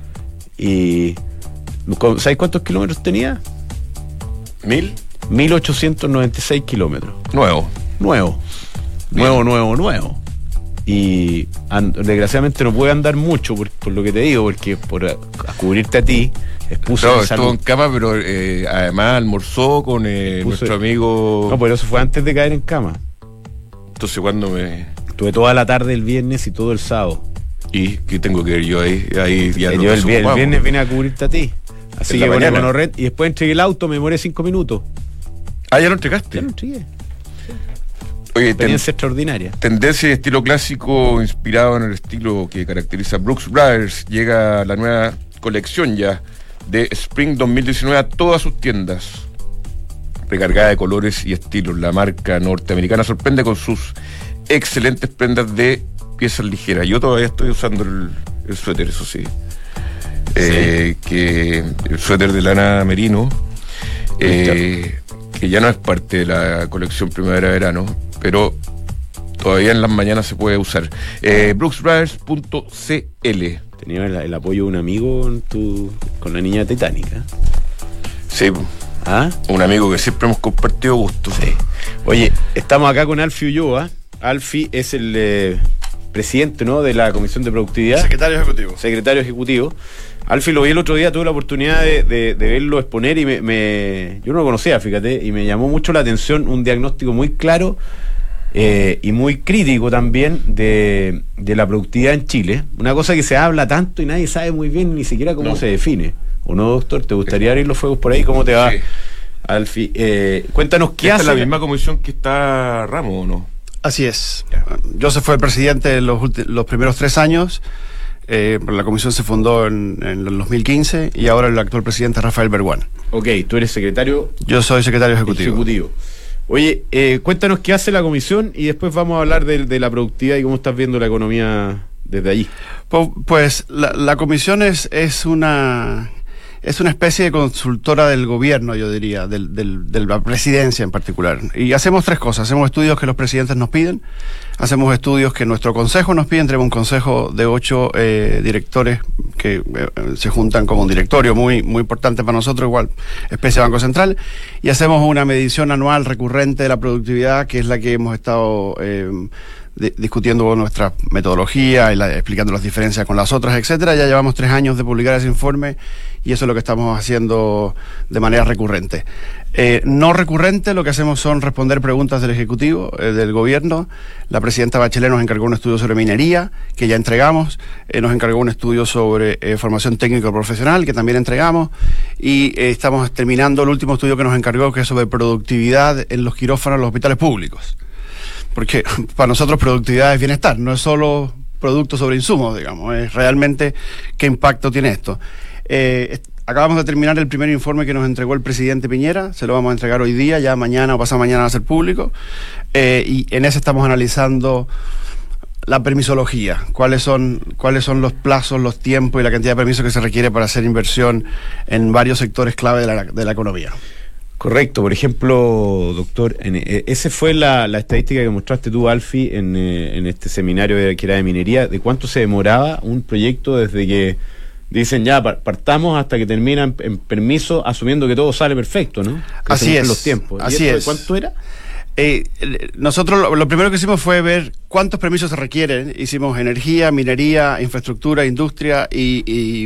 Y ¿sabes cuántos kilómetros tenía? ¿Mil? mil ochocientos noventa y seis kilómetros. Nuevo. Nuevo. Bien. Nuevo, nuevo, nuevo. Y and, desgraciadamente no puede andar mucho por, por lo que te digo, porque por a, a cubrirte a ti expuse no, estuvo en cama, pero eh, además almorzó con eh, expuse, nuestro amigo. No, pero eso fue antes de caer en cama. Entonces, ¿cuándo me...? Estuve toda la tarde el viernes y todo el sábado. ¿Y qué tengo que ver yo ahí? ahí ya eh, no yo el, el viernes vine a cubrirte a ti. Así que bueno, con red y después entregué el auto, me demoré cinco minutos. Ah, ¿ya lo entregaste? Ya lo entregué. Oye, experiencia ten, extraordinaria. Tendencia de estilo clásico inspirado en el estilo que caracteriza a Brooks Brothers. Llega la nueva colección ya de Spring dos mil diecinueve a todas sus tiendas. Recargada de colores y estilos. La marca norteamericana sorprende con sus excelentes prendas de piezas ligeras. Yo todavía estoy usando el, el suéter, eso sí. sí. Eh, que el suéter de lana merino. eh, que ya no es parte de la colección primavera-verano, pero todavía en las mañanas se puede usar. Eh, brooks brothers punto c l. Tenía el, el apoyo de un amigo en tu, con la niña Tetánica. Sí, ¿Ah? Un amigo que siempre hemos compartido gusto. Sí. Oye, estamos acá con Alfie Ulloa. Alfie es el eh, presidente, ¿no?, de la Comisión de Productividad. Secretario Ejecutivo. Secretario Ejecutivo. Alfie lo vi el otro día, tuve la oportunidad de, de, de verlo exponer y me, me yo no lo conocía, fíjate, y me llamó mucho la atención un diagnóstico muy claro eh, y muy crítico también de, de la productividad en Chile. Una cosa que se habla tanto y nadie sabe muy bien ni siquiera cómo no. se define. ¿O no, doctor? ¿Te gustaría abrir los fuegos por ahí? ¿Cómo te va, sí. Alfie? Eh, cuéntanos qué hace. ¿Es la misma comisión que está Ramos o no? Así es. Joseph fue el presidente en los, los primeros tres años. Eh, la comisión se fundó en, en el dos mil quince y ahora el actual presidente es Rafael Berguán. Ok, tú eres secretario. Yo soy secretario ejecutivo. ejecutivo. Oye, eh, cuéntanos qué hace la comisión y después vamos a hablar de, de la productividad y cómo estás viendo la economía desde allí. Pues, pues la, la comisión es, es una... Es una especie de consultora del gobierno, yo diría, del, del, de la presidencia en particular. Y hacemos tres cosas. Hacemos estudios que los presidentes nos piden, hacemos estudios que nuestro consejo nos pide. Tenemos un consejo de ocho eh, directores que eh, se juntan como un directorio muy, muy importante para nosotros, igual, especie de Banco Central. Y hacemos una medición anual recurrente de la productividad, que es la que hemos estado eh, de, discutiendo nuestra metodología y la, explicando las diferencias con las otras, etcétera. Ya llevamos tres años de publicar ese informe y eso es lo que estamos haciendo de manera recurrente. Eh, no recurrente, lo que hacemos son responder preguntas del Ejecutivo, eh, del Gobierno. La presidenta Bachelet nos encargó un estudio sobre minería, que ya entregamos. Eh, nos encargó un estudio sobre eh, formación técnico-profesional, que también entregamos. Y eh, estamos terminando el último estudio que nos encargó, que es sobre productividad en los quirófanos de los hospitales públicos. Porque para nosotros productividad es bienestar, no es solo producto sobre insumos, digamos, es realmente qué impacto tiene esto. Eh, acabamos de terminar el primer informe que nos entregó el presidente Piñera, se lo vamos a entregar hoy día, ya mañana o pasado mañana va a ser público, eh, y en ese estamos analizando la permisología, cuáles son, cuáles son los plazos, los tiempos y la cantidad de permisos que se requiere para hacer inversión en varios sectores clave de la, de la economía. Correcto, por ejemplo, doctor, en, eh, esa fue la, la estadística que mostraste tú, Alfie, en, eh, en este seminario de, que era de minería, de cuánto se demoraba un proyecto desde que dicen ya partamos hasta que terminan en permiso, asumiendo que todo sale perfecto, ¿no? Que así es. Los tiempos. Así es. ¿Cuánto era? Eh, nosotros lo, lo primero que hicimos fue ver cuántos permisos se requieren. Hicimos energía, minería, infraestructura, industria y, y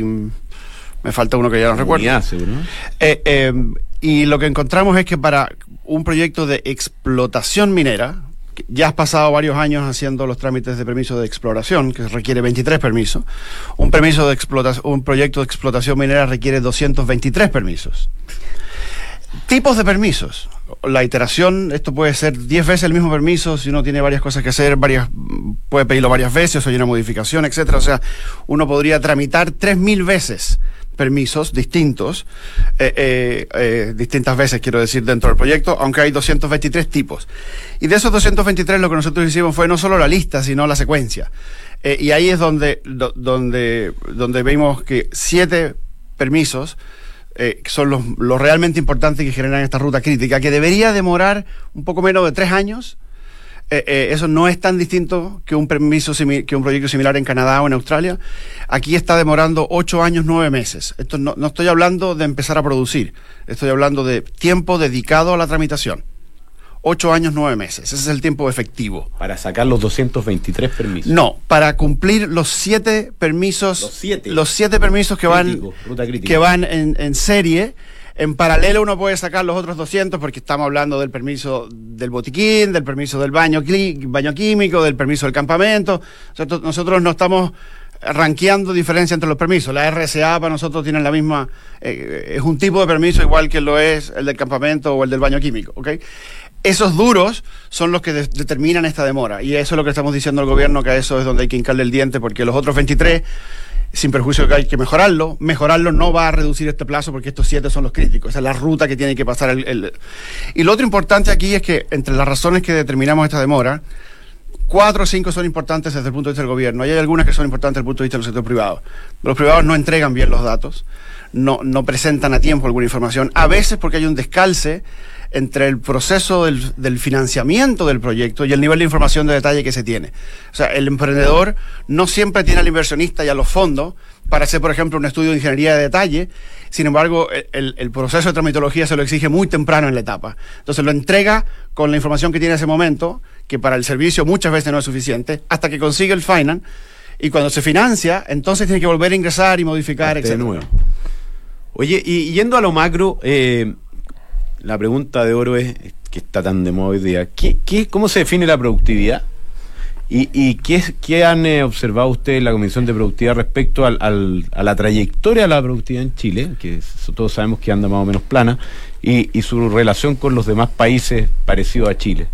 me falta uno que ya no recuerdo. Unidad, seguro, ¿no? Eh, eh, y lo que encontramos es que para un proyecto de explotación minera, ya has pasado varios años haciendo los trámites de permiso de exploración, que requiere veintitrés permisos. Un permiso de explotación, un proyecto de explotación minera requiere doscientos veintitrés permisos. Tipos de permisos. La iteración, esto puede ser diez veces el mismo permiso, si uno tiene varias cosas que hacer, varias, puede pedirlo varias veces, o hay una modificación, etcétera. O sea, uno podría tramitar tres mil veces permisos distintos, eh, eh, eh, distintas veces, quiero decir, dentro del proyecto, aunque hay doscientos veintitrés tipos. Y de esos doscientos veintitrés lo que nosotros hicimos fue no solo la lista, sino la secuencia. Eh, y ahí es donde, do, donde, donde vimos que siete permisos eh, son los, los realmente importantes que generan esta ruta crítica, que debería demorar un poco menos de tres años. Eh, eh, eso no es tan distinto que un permiso que un proyecto similar en Canadá o en Australia. Aquí está demorando ocho años, nueve meses. Esto no, no estoy hablando de empezar a producir, estoy hablando de tiempo dedicado a la tramitación. Ocho años, nueve meses. Ese es el tiempo efectivo. Para sacar los doscientos veintitrés permisos. No, para cumplir los siete permisos. Los siete. Los siete permisos que Crítico, van, ruta crítica. que van en, en serie. En paralelo uno puede sacar los otros doscientos porque estamos hablando del permiso del botiquín, del permiso del baño, baño químico, del permiso del campamento. Nosotros, nosotros no estamos rankeando diferencia entre los permisos. La R S A para nosotros tiene la misma, eh, es un tipo de permiso igual que lo es el del campamento o el del baño químico, ¿ok? Esos duros son los que de- determinan esta demora y eso es lo que estamos diciendo al gobierno, que a eso es donde hay que hincarle el diente, porque los otros veintitrés, sin perjuicio de que hay que mejorarlo, mejorarlo no va a reducir este plazo porque estos siete son los críticos, esa es la ruta que tiene que pasar el, el... Y lo otro importante aquí es que entre las razones que determinamos esta demora, cuatro o cinco son importantes desde el punto de vista del gobierno. Hay algunas que son importantes desde el punto de vista del sector privado. Los privados no entregan bien los datos, no, no presentan a tiempo alguna información, a veces porque hay un descalce entre el proceso del, del financiamiento del proyecto y el nivel de información de detalle que se tiene. O sea, el emprendedor no siempre tiene al inversionista y a los fondos para hacer, por ejemplo, un estudio de ingeniería de detalle. Sin embargo, el, el proceso de tramitología se lo exige muy temprano en la etapa. Entonces lo entrega con la información que tiene en ese momento, que para el servicio muchas veces no es suficiente, hasta que consigue el finance, y cuando se financia, entonces tiene que volver a ingresar y modificar, etcétera. Oye, y yendo a lo macro, eh, la pregunta de oro es, que está tan de moda hoy día, ¿qué, qué, ¿cómo se define la productividad? ¿Y, y qué, qué han eh, observado ustedes en la Comisión de Productividad respecto al, al, a la trayectoria de la productividad en Chile, que todos sabemos que anda más o menos plana, y, y su relación con los demás países parecidos a Chile?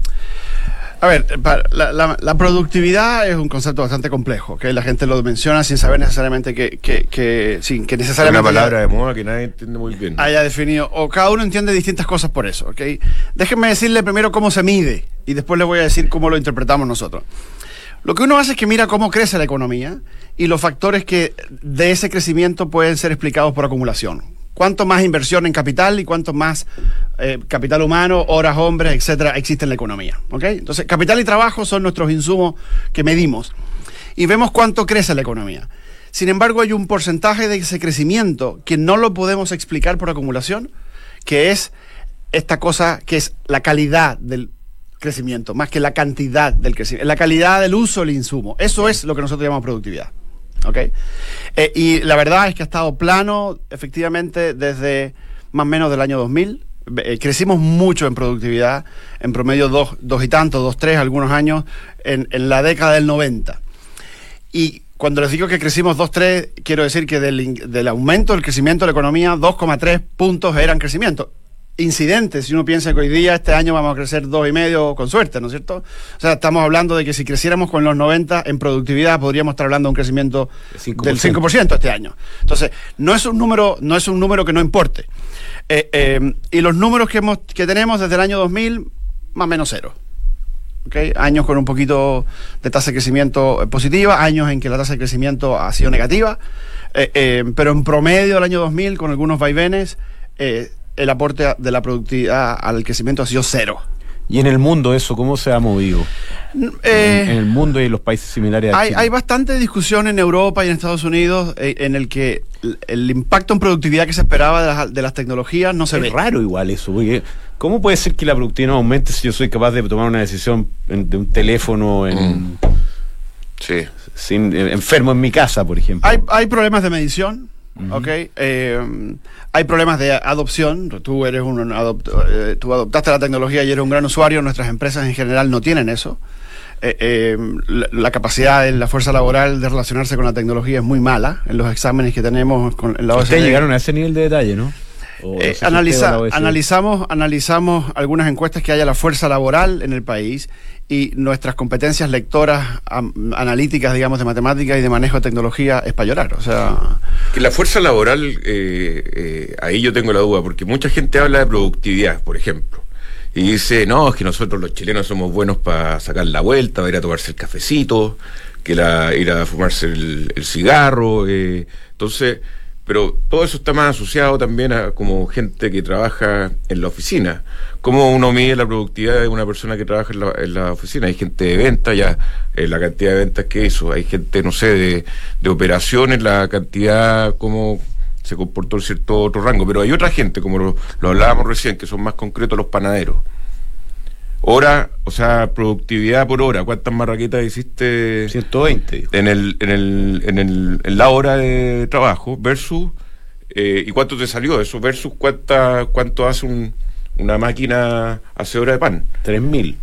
A ver, la, la, la productividad es un concepto bastante complejo, que la gente lo menciona sin saber necesariamente que, que, que, sin que necesariamente una palabra de moda que nadie entiende muy bien, ¿no? Haya definido, o cada uno entiende distintas cosas por eso, ¿ok? Déjenme decirle primero cómo se mide y después les voy a decir cómo lo interpretamos nosotros. Lo que uno hace es que mira cómo crece la economía y los factores que de ese crecimiento pueden ser explicados por acumulación. Cuánto más inversión en capital y cuánto más eh, capital humano, horas, hombres, etcétera, existe en la economía, ¿ok? Entonces, capital y trabajo son nuestros insumos que medimos y vemos cuánto crece la economía. Sin embargo, hay un porcentaje de ese crecimiento que no lo podemos explicar por acumulación, que es esta cosa que es la calidad del crecimiento, más que la cantidad del crecimiento, la calidad del uso del insumo. Eso es lo que nosotros llamamos productividad. ¿Okay? Eh, y la verdad es que ha estado plano, efectivamente, desde más o menos del año dos mil. Eh, crecimos mucho en productividad, en promedio dos, dos y tanto, dos, tres, algunos años, en, en la década del noventa. Y cuando les digo que crecimos dos, tres, quiero decir que del, del aumento del crecimiento de la economía, dos coma tres puntos eran crecimiento. Incidentes, si uno piensa que hoy día, este año vamos a crecer dos y medio con suerte, ¿no es cierto? O sea, estamos hablando de que si creciéramos con los noventa en productividad, podríamos estar hablando de un crecimiento cinco por ciento del cinco por ciento este año. Entonces, no es un número, no es un número que no importe. Eh, eh, y los números que, hemos, que tenemos desde el año dos mil, más o menos cero. ¿Okay? Años con un poquito de tasa de crecimiento positiva, años en que la tasa de crecimiento ha sido negativa, eh, eh, pero en promedio del año dos mil, con algunos vaivenes, eh, el aporte de la productividad al crecimiento ha sido cero. ¿Y en el mundo eso cómo se ha movido? Eh, en, en el mundo y en los países similares a hay, Chile. Hay bastante discusión en Europa y en Estados Unidos eh, en el que el, el impacto en productividad que se esperaba de las, de las tecnologías no se es ve. Es raro igual eso, porque ¿cómo puede ser que la productividad no aumente si yo soy capaz de tomar una decisión en, de un teléfono en... Mm. Sí. Sin, enfermo en mi casa, por ejemplo? Hay, hay problemas de medición. Uh-huh. Okay. Eh, hay problemas de adopción. Tú eres un adopt, eh, tú adoptaste la tecnología y eres un gran usuario. Nuestras empresas en general no tienen eso. Eh, eh, la, la capacidad de la fuerza laboral de relacionarse con la tecnología es muy mala en los exámenes que tenemos con en la O E C D. Ustedes llegaron a ese nivel de detalle, ¿no? Eh, analiza, analizamos, analizamos algunas encuestas que hay a la fuerza laboral en el país y nuestras competencias lectoras, am, analíticas, digamos, de matemáticas y de manejo de tecnología es para llorar. O sea, que la fuerza laboral, eh, eh, ahí yo tengo la duda, porque mucha gente habla de productividad, por ejemplo, y dice, no, es que nosotros los chilenos somos buenos para sacar la vuelta, para ir a tomarse el cafecito, que la, ir a fumarse el, el cigarro, eh, entonces... Pero todo eso está más asociado también a como gente que trabaja en la oficina. ¿Cómo uno mide la productividad de una persona que trabaja en la, en la oficina? Hay gente de venta, ya eh, la cantidad de ventas que hizo. Hay gente, no sé, de, de operaciones, la cantidad, cómo se comportó en cierto otro rango. Pero hay otra gente, como lo, lo hablábamos recién, que son más concretos los panaderos. Hora, o sea, productividad por hora. ¿Cuántas marraquetas hiciste? ciento veinte. En el, en el, en el, en la hora de trabajo versus, eh, ¿y cuánto te salió eso? Versus cuánta, cuánto hace un, una máquina hacedora de pan. tres mil.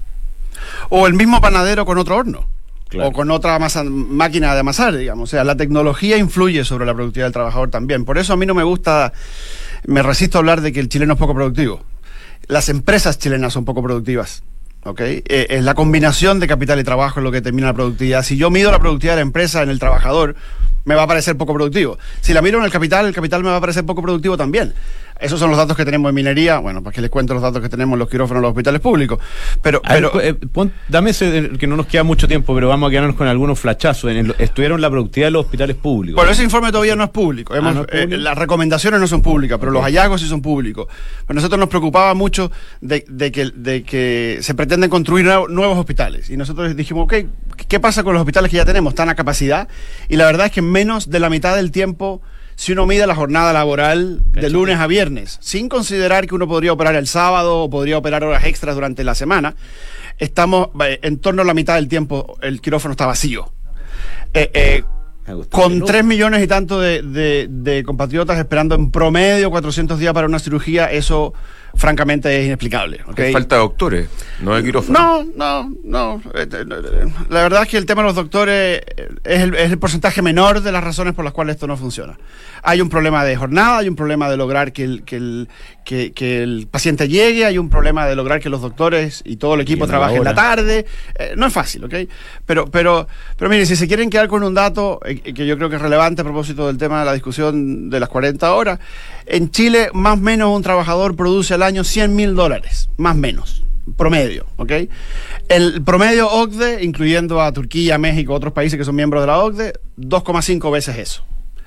O el mismo panadero con otro horno. Claro. O con otra masa, máquina de amasar, digamos. O sea, la tecnología influye sobre la productividad del trabajador también. Por eso a mí no me gusta, me resisto a hablar de que el chileno es poco productivo. Las empresas chilenas son poco productivas. ¿Okay? Eh, es la combinación de capital y trabajo lo que determina la productividad. Si yo mido la productividad de la empresa en el trabajador, me va a parecer poco productivo. Si la miro en el capital, el capital me va a parecer poco productivo también. Esos son los datos que tenemos en minería. Bueno, para que les cuento los datos que tenemos en los quirófanos de los hospitales públicos. Pero, pero ver, eh, pon, dame ese, que no nos queda mucho tiempo, pero vamos a quedarnos con algunos flachazos. En el, estudiaron la productividad de los hospitales públicos. Bueno, ese informe todavía no es público. Hemos, ah, ¿no es público? Eh, las recomendaciones no son públicas, pero okay. Los hallazgos sí son públicos. Pero nosotros nos preocupaba mucho de, de, que, de que se pretenden construir nuevos hospitales. Y nosotros dijimos, ok, ¿qué pasa con los hospitales que ya tenemos? ¿Están a capacidad? Y la verdad es que en menos de la mitad del tiempo, si uno mide la jornada laboral de lunes a viernes, sin considerar que uno podría operar el sábado o podría operar horas extras durante la semana, estamos en torno a la mitad del tiempo, el quirófano está vacío. Eh, eh, con tres millones y tanto de, de, de compatriotas esperando en promedio cuatrocientos días para una cirugía, eso francamente es inexplicable. ¿Okay? Falta de doctores, no de quirófano. No, no, no. La verdad es que el tema de los doctores es el, es el porcentaje menor de las razones por las cuales esto no funciona. Hay un problema de jornada, hay un problema de lograr que el, que el, que, que el paciente llegue, hay un problema de lograr que los doctores y todo el equipo trabajen en la tarde. Eh, no es fácil, ¿ok? Pero, pero, pero miren, si se quieren quedar con un dato eh, que yo creo que es relevante a propósito del tema de la discusión de las cuarenta horas, en Chile más o menos un trabajador produce al año cien mil dólares, más o menos, promedio, ¿ok? El promedio O C D E, incluyendo a Turquía, México, otros países que son miembros de la O C D E, dos coma cinco veces eso.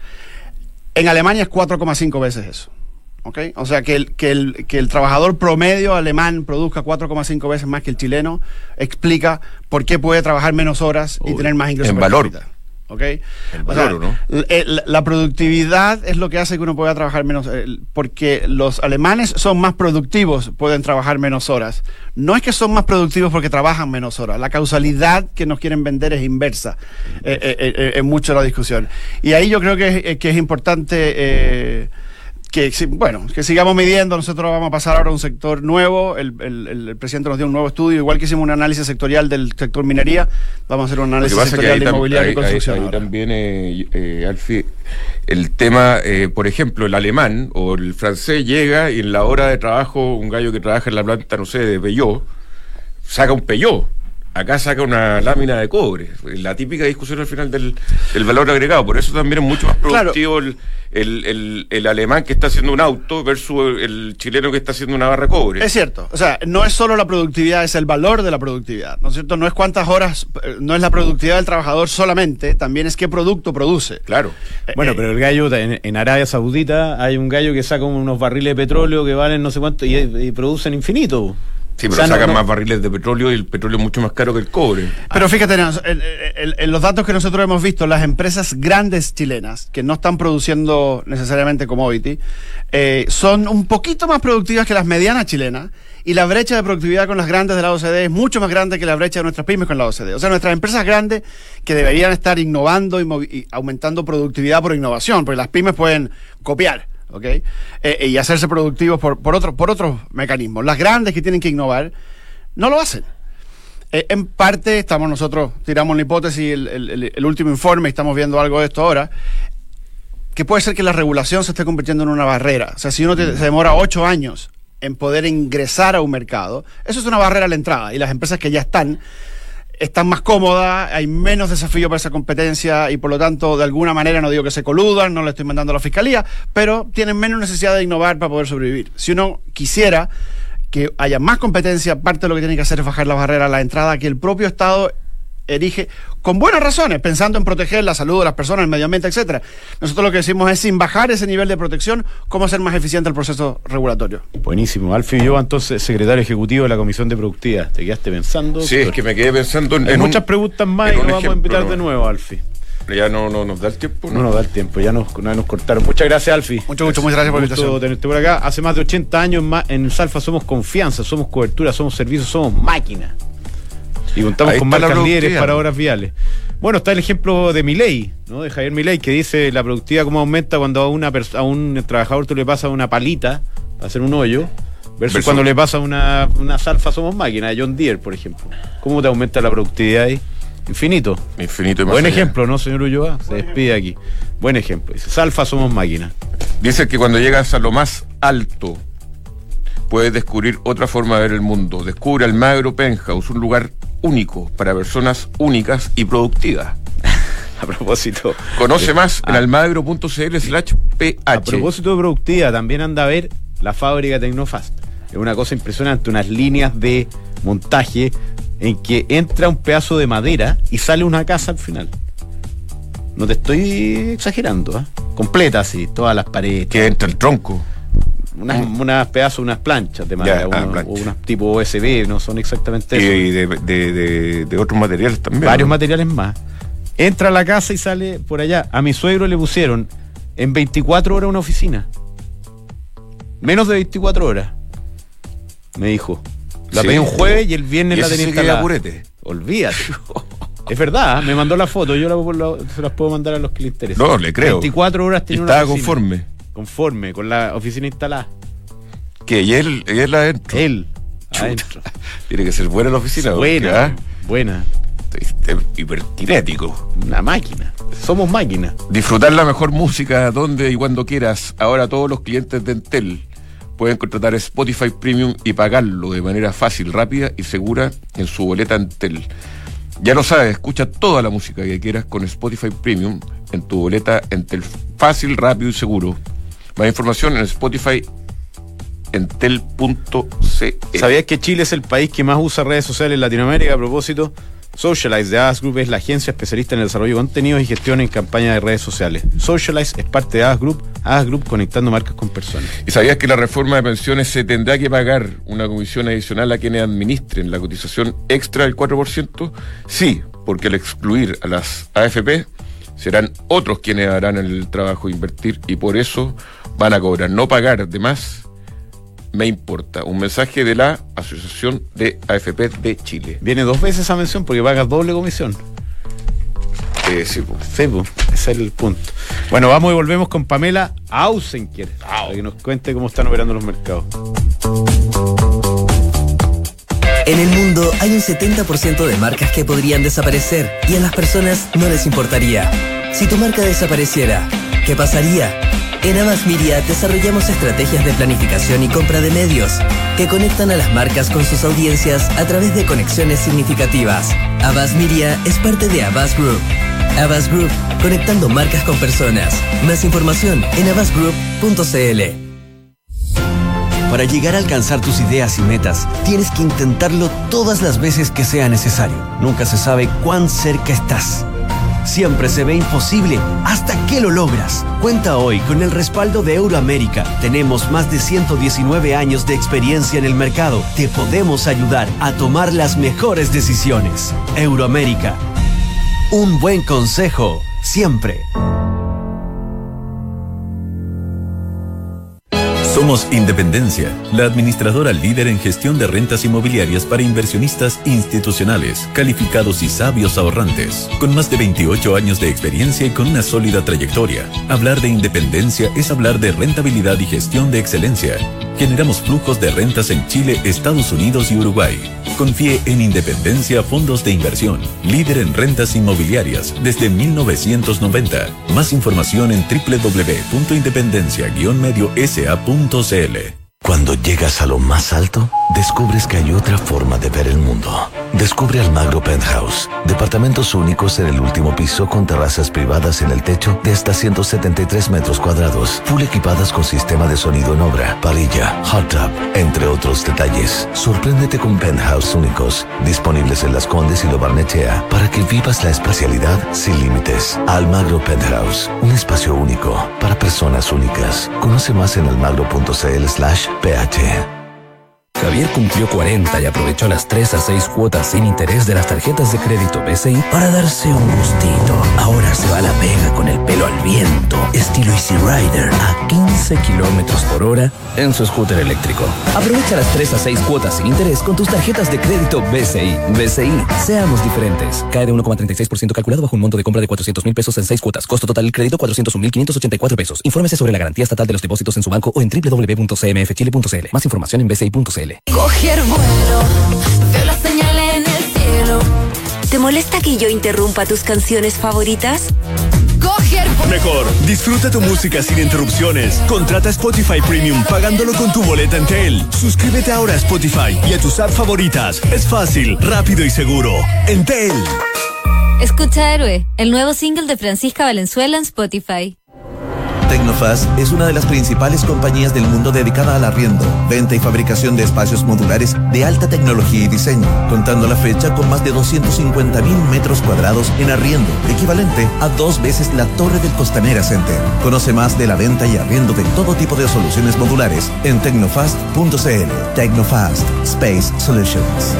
En Alemania es cuatro coma cinco veces eso, ¿ok? O sea, que el, que el, que el trabajador promedio alemán produzca cuatro coma cinco veces más que el chileno, explica por qué puede trabajar menos horas y Uy, tener más ingresos en valor. ¿Okay? El valor, o sea, ¿no? La, la productividad es lo que hace que uno pueda trabajar menos, porque los alemanes son más productivos, pueden trabajar menos horas. No es que son más productivos porque trabajan menos horas, la causalidad que nos quieren vender es inversa eh, eh, eh, en mucho de la discusión. Y ahí yo creo que es, que es importante eh, que, bueno, que sigamos midiendo. Nosotros vamos a pasar ahora a un sector nuevo. El, el, el presidente nos dio un nuevo estudio, igual que hicimos un análisis sectorial del sector minería, vamos a hacer un análisis sectorial de inmobiliario y construcción. Ahí, ahí también, eh, eh, Alfie, el tema, eh, por ejemplo, el alemán o el francés llega y en la hora de trabajo, un gallo que trabaja en la planta, no sé, de Peugeot, saca un Peugeot. Acá saca una lámina de cobre. La típica discusión al final del, del valor agregado. Por eso también es mucho más productivo claro. el, el, el, el alemán que está haciendo un auto versus el chileno que está haciendo una barra de cobre. Es cierto. O sea, no es solo la productividad, es el valor de la productividad. ¿No es cierto? No es cuántas horas, no es la productividad del trabajador solamente, también es qué producto produce. Claro. Eh, bueno, eh, pero el gallo, en, en Arabia Saudita hay un gallo que saca unos barriles de petróleo que valen no sé cuánto y, y producen infinito. Sí, pero o sea, sacan no, no. más barriles de petróleo y el petróleo es mucho más caro que el cobre. Pero fíjate, en, en, en los datos que nosotros hemos visto, las empresas grandes chilenas, que no están produciendo necesariamente commodity, eh, son un poquito más productivas que las medianas chilenas, y la brecha de productividad con las grandes de la O C D E es mucho más grande que la brecha de nuestras pymes con la O C D E. O sea, nuestras empresas grandes que deberían estar innovando y, y aumentando productividad por innovación, porque las pymes pueden copiar. ¿Okay? Eh, y hacerse productivos por, por, otro, por otros mecanismos. Las grandes que tienen que innovar no lo hacen. Eh, en parte estamos nosotros, tiramos la hipótesis, el, el, el último informe, estamos viendo algo de esto ahora, que puede ser que la regulación se esté convirtiendo en una barrera. O sea, si uno te, se demora ocho años en poder ingresar a un mercado, eso es una barrera a la entrada, y las empresas que ya están están más cómodas, hay menos desafío para esa competencia y por lo tanto de alguna manera, no digo que se coludan, no le estoy mandando a la fiscalía, pero tienen menos necesidad de innovar para poder sobrevivir. Si uno quisiera que haya más competencia, parte de lo que tiene que hacer es bajar la barrera a la entrada que el propio Estado erige con buenas razones, pensando en proteger la salud de las personas, el medio ambiente, etcétera. Nosotros lo que decimos es, sin bajar ese nivel de protección, cómo hacer más eficiente el proceso regulatorio. Buenísimo. Alfie Ulloa, entonces, secretario ejecutivo de la Comisión de Productividad. ¿Te quedaste pensando? Sí, es que me quedé pensando en, Hay en muchas un, preguntas más y nos vamos a invitar no, de nuevo, Alfie. Ya no, no nos da el tiempo. No, no nos da el tiempo, ya nos, no, nos cortaron. Muchas gracias, Alfie. Mucho, mucho, muchas gracias por la invitación. tenerte por acá. Hace más de ochenta años más en Salfa somos confianza, somos cobertura, somos servicios, somos máquinas. Y contamos con marcas líderes para obras viales. Bueno, está el ejemplo de Milei, ¿no? De Javier Milei, que dice la productividad cómo aumenta cuando a, una a un trabajador tú le pasas una palita para hacer un hoyo, versus, versus cuando le pasa una, una Salfa somos máquinas, de John Deere, por ejemplo. ¿Cómo te aumenta la productividad ahí? Infinito. Infinito y más Buen allá. Ejemplo, ¿no, señor Ulloa? Se despide aquí. Buen ejemplo. Dice, Salfa somos máquinas. Dice que cuando llegas a lo más alto puedes descubrir otra forma de ver el mundo. Descubre Almagro Penthouse, un lugar único para personas únicas y productivas. A propósito. Conoce de, más en a, almagro.cl slash ph. A propósito de productividad, también anda a ver la fábrica Tecnofast. Es una cosa impresionante, unas líneas de montaje en que entra un pedazo de madera y sale una casa al final. No te estoy exagerando, ¿eh? Completa así, todas las paredes. Que entra el tronco. Unas, unas pedazos, unas planchas de madera, Ya, ah, uno, plancha. o unas tipo U S B, no son exactamente eso. Y de, de, de, de otros materiales también. Varios ¿no? materiales más. Entra a la casa y sale por allá. A mi suegro le pusieron en veinticuatro horas una oficina. Menos de veinticuatro horas. Me dijo. La Sí. pedí un jueves y el viernes ¿Y la ese tenía sí que instalada. apurete? Olvídate. Es verdad, me mandó la foto. Yo la, la- se las puedo mandar a los que le interesen. No, le creo. veinticuatro horas tenía una Estaba oficina. conforme. Conforme, con la oficina instalada. Que y él, y él adentro. Él. Chuta. Adentro. Tiene que ser buena la oficina. Buena, porque, ¿ah? buena. Este, hiperkinético. Una máquina. Somos máquinas. Disfrutar la mejor música donde y cuando quieras. Ahora todos los clientes de Entel pueden contratar Spotify Premium y pagarlo de manera fácil, rápida y segura en su boleta Entel. Ya lo sabes, escucha toda la música que quieras con Spotify Premium en tu boleta Entel. Fácil, rápido y seguro. Más información en Spotify entel punto c l. ¿Sabías que Chile es el país que más usa redes sociales en Latinoamérica? A propósito, Socialize de Havas Group es la agencia especialista en el desarrollo de contenidos y gestión en campañas de redes sociales. Socialize es parte de Havas Group, Havas Group conectando marcas con personas. ¿Y sabías que la reforma de pensiones se tendrá que pagar una comisión adicional a quienes administren la cotización extra del cuatro por ciento? Sí, porque al excluir a las A F P serán otros quienes harán el trabajo de invertir y por eso van a cobrar. No pagar de más me importa. Un mensaje de la Asociación de A F P de Chile. Viene dos veces esa mención porque pagas doble comisión. Eh, sí, pues. Sí, po, ese es el punto. Bueno, vamos y volvemos con Pamela Ausenkier para que nos cuente cómo están operando los mercados. En el mundo hay un setenta por ciento de marcas que podrían desaparecer y a las personas no les importaría. Si tu marca desapareciera, ¿qué pasaría? En Havas Media desarrollamos estrategias de planificación y compra de medios que conectan a las marcas con sus audiencias a través de conexiones significativas. Havas Media es parte de Havas Group. Havas Group, conectando marcas con personas. Más información en havas group punto c l. Para llegar a alcanzar tus ideas y metas, tienes que intentarlo todas las veces que sea necesario. Nunca se sabe cuán cerca estás. Siempre se ve imposible hasta que lo logras. Cuenta hoy con el respaldo de Euroamérica. Tenemos más de ciento diecinueve años de experiencia en el mercado. Te podemos ayudar a tomar las mejores decisiones. Euroamérica. Un buen consejo, siempre. Somos Independencia, la administradora líder en gestión de rentas inmobiliarias para inversionistas institucionales, calificados y sabios ahorrantes. Con más de veintiocho años de experiencia y con una sólida trayectoria, hablar de independencia es hablar de rentabilidad y gestión de excelencia. Generamos flujos de rentas en Chile, Estados Unidos y Uruguay. Confíe en Independencia Fondos de Inversión, líder en rentas inmobiliarias desde mil novecientos noventa. Más información en doble u doble u doble u punto independencia guion medio s a punto c l. Cuando llegas a lo más alto, descubres que hay otra forma de ver el mundo. Descubre Almagro Penthouse. Departamentos únicos en el último piso con terrazas privadas en el techo de hasta ciento setenta y tres metros cuadrados. Full equipadas con sistema de sonido en obra, parrilla, hot tub, entre otros detalles. Sorpréndete con penthouse únicos, disponibles en Las Condes y Lo Barnechea, para que vivas la espacialidad sin límites. Almagro Penthouse. Un espacio único para personas únicas. Conoce más en almagro punto c l slash ph. Javier cumplió cuarenta y aprovechó las tres a seis cuotas sin interés de las tarjetas de crédito B C I para darse un gustito. Ahora se va a la pega con el pelo al viento, estilo Easy Rider, a quince kilómetros por hora en su scooter eléctrico. Aprovecha las tres a seis cuotas sin interés con tus tarjetas de crédito B C I. B C I, seamos diferentes. Cae de uno coma treinta y seis por ciento calculado bajo un monto de compra de cuatrocientos mil pesos en seis cuotas. Costo total del crédito cuatrocientos un mil quinientos ochenta y cuatro pesos. Infórmese sobre la garantía estatal de los depósitos en su banco o en doble u doble u doble u punto c m f chile punto c l. Más información en b c i punto c l. Coger vuelo, veo la señal en el cielo. ¿Te molesta que yo interrumpa tus canciones favoritas? Coger vuelo. Mejor, disfruta tu música sin interrupciones. Contrata Spotify Premium pagándolo con tu boleta Entel. Suscríbete ahora a Spotify y a tus apps favoritas. Es fácil, rápido y seguro. Entel. Escucha Héroe, el nuevo single de Francisca Valenzuela en Spotify. Tecnofast es una de las principales compañías del mundo dedicada al arriendo, venta y fabricación de espacios modulares de alta tecnología y diseño, contando a la fecha con más de doscientos cincuenta mil metros cuadrados en arriendo, equivalente a dos veces la Torre del Costanera Center. Conoce más de la venta y arriendo de todo tipo de soluciones modulares en tecnofast punto c l. Tecnofast Space Solutions.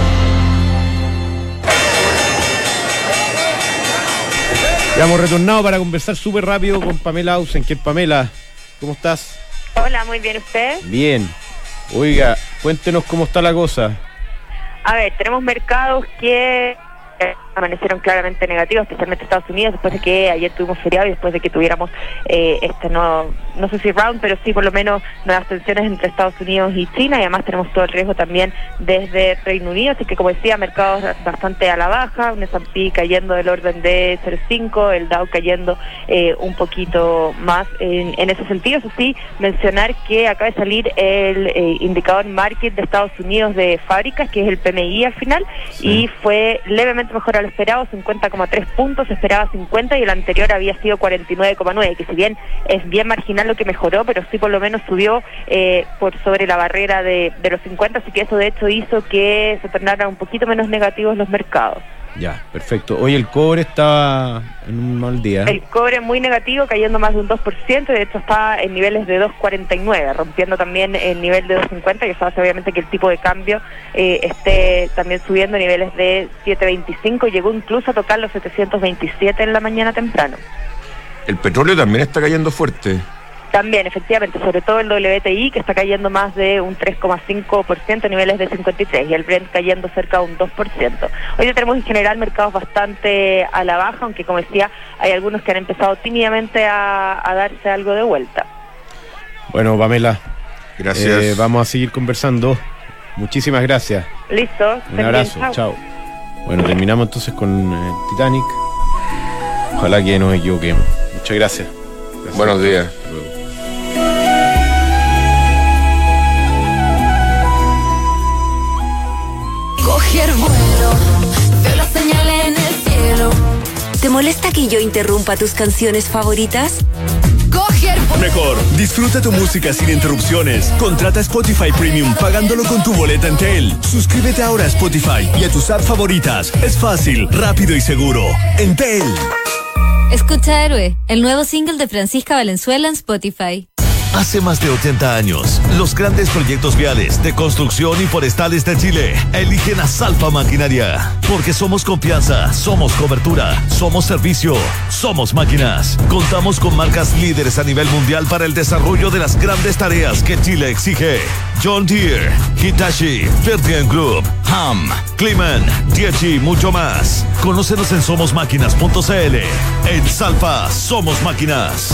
Ya hemos retornado para conversar súper rápido con Pamela Ausen. ¿Qué es Pamela? ¿Cómo estás? Hola, muy bien, ¿usted? Bien. Oiga, cuéntenos cómo está la cosa. A ver, tenemos mercados que eh, amanecieron claramente negativos, especialmente Estados Unidos, después de que ayer tuvimos feriado y después de que tuviéramos eh, este no no sé si round, pero sí por lo menos nuevas tensiones entre Estados Unidos y China, y además tenemos todo el riesgo también desde Reino Unido, así que como decía, mercados bastante a la baja, un S and P cayendo del orden de cero coma cinco, el Dow cayendo eh, un poquito más en, en ese sentido. Eso sí, mencionar que acaba de salir el eh, indicador market de Estados Unidos de fábricas, que es el P M I al final, sí. Y fue levemente mejor a lo esperado, cincuenta coma tres puntos, se esperaba cincuenta y el anterior había sido cuarenta y nueve coma nueve, que si bien es bien marginal lo que mejoró, pero sí por lo menos subió eh, por sobre la barrera de, de los cincuenta, así que eso de hecho hizo que se tornaran un poquito menos negativos los mercados. Ya, perfecto. Hoy el cobre está en un mal día. El cobre muy negativo, cayendo más de un dos por ciento, de hecho está en niveles de dos cuarenta y nueve, rompiendo también el nivel de dos cincuenta, y eso hace obviamente que el tipo de cambio eh, esté también subiendo a niveles de siete veinticinco, llegó incluso a tocar los setecientos veintisiete en la mañana temprano. El petróleo también está cayendo fuerte. También, efectivamente, sobre todo el W T I, que está cayendo más de un tres coma cinco por ciento a niveles de cincuenta y tres, y el Brent cayendo cerca de un dos por ciento. Hoy tenemos en general mercados bastante a la baja, aunque como decía, hay algunos que han empezado tímidamente a, a darse algo de vuelta. Bueno, Pamela, gracias. Eh, vamos a seguir conversando. Muchísimas gracias. Listo. Un abrazo, chao. chao. Bueno, terminamos entonces con eh, Titanic. Ojalá que nos equivoquemos. Muchas gracias. gracias. Buenos días. Coger vuelo, veo las señales en el cielo. ¿Te molesta que yo interrumpa tus canciones favoritas? Coger vuelo. Mejor, disfruta tu música sin interrupciones. Contrata Spotify Premium pagándolo con tu boleta Entel. Suscríbete ahora a Spotify y a tus apps favoritas. Es fácil, rápido y seguro. Entel. Escucha Héroe, el nuevo single de Francisca Valenzuela en Spotify. Hace más de ochenta años, los grandes proyectos viales de construcción y forestales de Chile eligen a Salfa Maquinaria. Porque somos confianza, somos cobertura, somos servicio, somos máquinas. Contamos con marcas líderes a nivel mundial para el desarrollo de las grandes tareas que Chile exige. John Deere, Hitachi, Ferdian Group, H A M, Climan, Dietz y mucho más. Conócenos en somos máquinas punto c l. En Salfa, somos máquinas.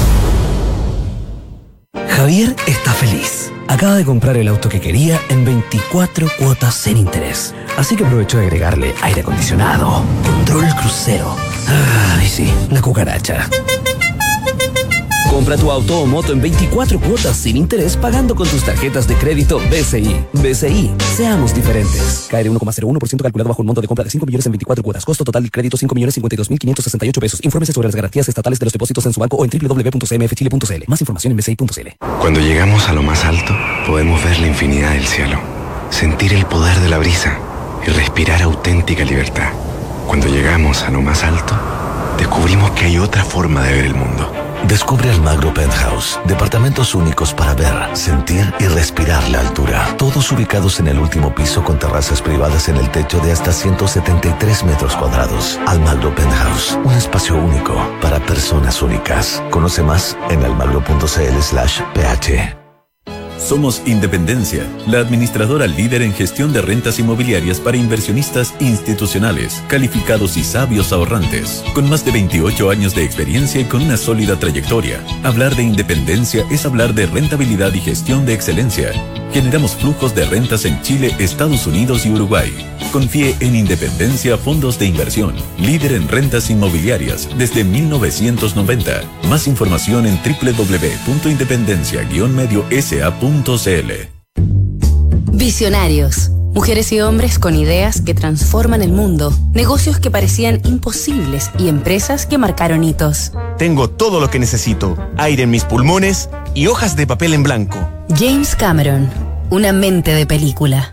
Javier está feliz. Acaba de comprar el auto que quería en veinticuatro cuotas sin interés. Así que aprovechó de agregarle aire acondicionado, control crucero. Ay, sí, la cucaracha. Compra tu auto o moto en veinticuatro cuotas sin interés pagando con tus tarjetas de crédito B C I. B C I, seamos diferentes. K R uno coma cero uno por ciento calculado bajo un monto de compra de cinco millones en veinticuatro cuotas. Costo total del crédito cinco millones cincuenta y dos mil quinientos sesenta y ocho pesos. Infórmese sobre las garantías estatales de los depósitos en su banco o en doble u doble u doble u punto c m f chile punto c l. Más información en b c i punto c l. Cuando llegamos a lo más alto, podemos ver la infinidad del cielo, sentir el poder de la brisa y respirar auténtica libertad. Cuando llegamos a lo más alto, descubrimos que hay otra forma de ver el mundo. Descubre Almagro Penthouse, departamentos únicos para ver, sentir y respirar la altura. Todos ubicados en el último piso con terrazas privadas en el techo de hasta ciento setenta y tres metros cuadrados. Almagro Penthouse, un espacio único para personas únicas. Conoce más en almagro punto c l slash p h. Somos Independencia, la administradora líder en gestión de rentas inmobiliarias para inversionistas institucionales, calificados y sabios ahorrantes. Con más de veintiocho años de experiencia y con una sólida trayectoria, hablar de independencia es hablar de rentabilidad y gestión de excelencia. Generamos flujos de rentas en Chile, Estados Unidos y Uruguay. Confíe en Independencia Fondos de Inversión, líder en rentas inmobiliarias desde mil novecientos noventa. Más información en doble u doble u doble u punto independencia guion medio s a punto c l. Visionarios. Mujeres y hombres con ideas que transforman el mundo, negocios que parecían imposibles y empresas que marcaron hitos. Tengo todo lo que necesito, aire en mis pulmones y hojas de papel en blanco. James Cameron, una mente de película.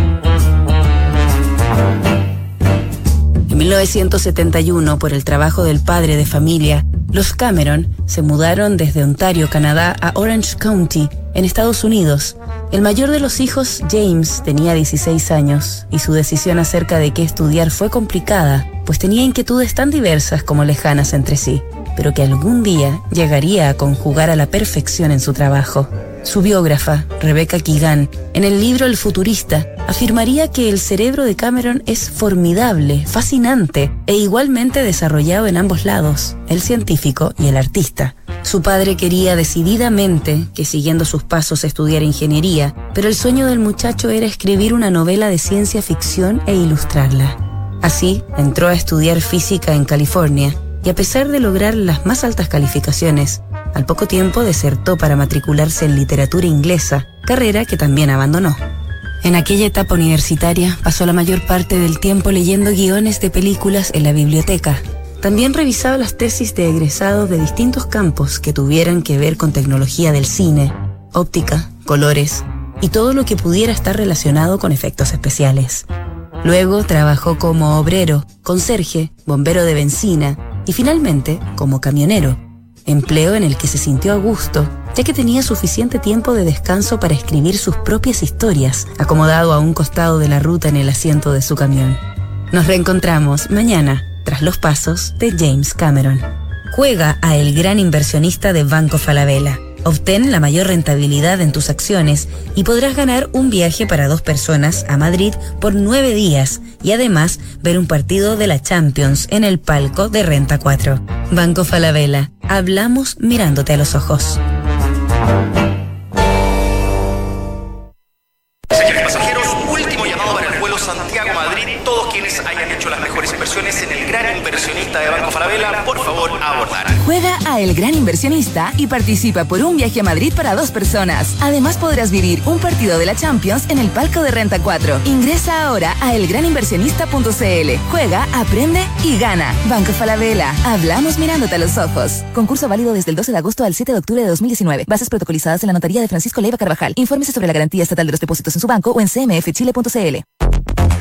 En mil novecientos setenta y uno, por el trabajo del padre de familia, los Cameron se mudaron desde Ontario, Canadá, a Orange County, en Estados Unidos. El mayor de los hijos, James, tenía dieciséis años y su decisión acerca de qué estudiar fue complicada, pues tenía inquietudes tan diversas como lejanas entre sí, pero que algún día llegaría a conjugar a la perfección en su trabajo. Su biógrafa, Rebecca Keegan, en el libro El Futurista, afirmaría que el cerebro de Cameron es formidable, fascinante e igualmente desarrollado en ambos lados, el científico y el artista. Su padre quería decididamente que siguiendo sus pasos estudiara ingeniería, pero el sueño del muchacho era escribir una novela de ciencia ficción e ilustrarla. Así, entró a estudiar física en California y a pesar de lograr las más altas calificaciones, al poco tiempo desertó para matricularse en literatura inglesa, carrera que también abandonó. En aquella etapa universitaria pasó la mayor parte del tiempo leyendo guiones de películas en la biblioteca. También revisaba las tesis de egresados de distintos campos que tuvieran que ver con tecnología del cine, óptica, colores y todo lo que pudiera estar relacionado con efectos especiales. Luego trabajó como obrero, conserje, bombero de benzina y finalmente como camionero, empleo en el que se sintió a gusto, ya que tenía suficiente tiempo de descanso para escribir sus propias historias, acomodado a un costado de la ruta en el asiento de su camión. Nos reencontramos mañana, tras los pasos de James Cameron. Juega a El Gran Inversionista de Banco Falabella. Obtén la mayor rentabilidad en tus acciones y podrás ganar un viaje para dos personas a Madrid por nueve días y además ver un partido de la Champions en el palco de Renta cuatro. Banco Falabella. Hablamos mirándote a los ojos. Señores pasajeros, último llamado para el vuelo Santiago-Madrid. Todos quienes hayan hecho las mejores inversiones en el Gran Inversionista de Banco Falabella, por favor, abordar. Juega a El Gran Inversionista y participa por un viaje a Madrid para dos personas. Además podrás vivir un partido de la Champions en el palco de Renta cuatro. Ingresa ahora a el gran inversionista punto c l. Juega, aprende y gana. Banco Falabella. Hablamos mirándote a los ojos. Concurso válido desde el doce de agosto al siete de octubre de dos mil diecinueve. Bases protocolizadas en la notaría de Francisco Leiva Carvajal. Infórmese sobre la garantía estatal de los depósitos en su banco o en c m f chile punto c l.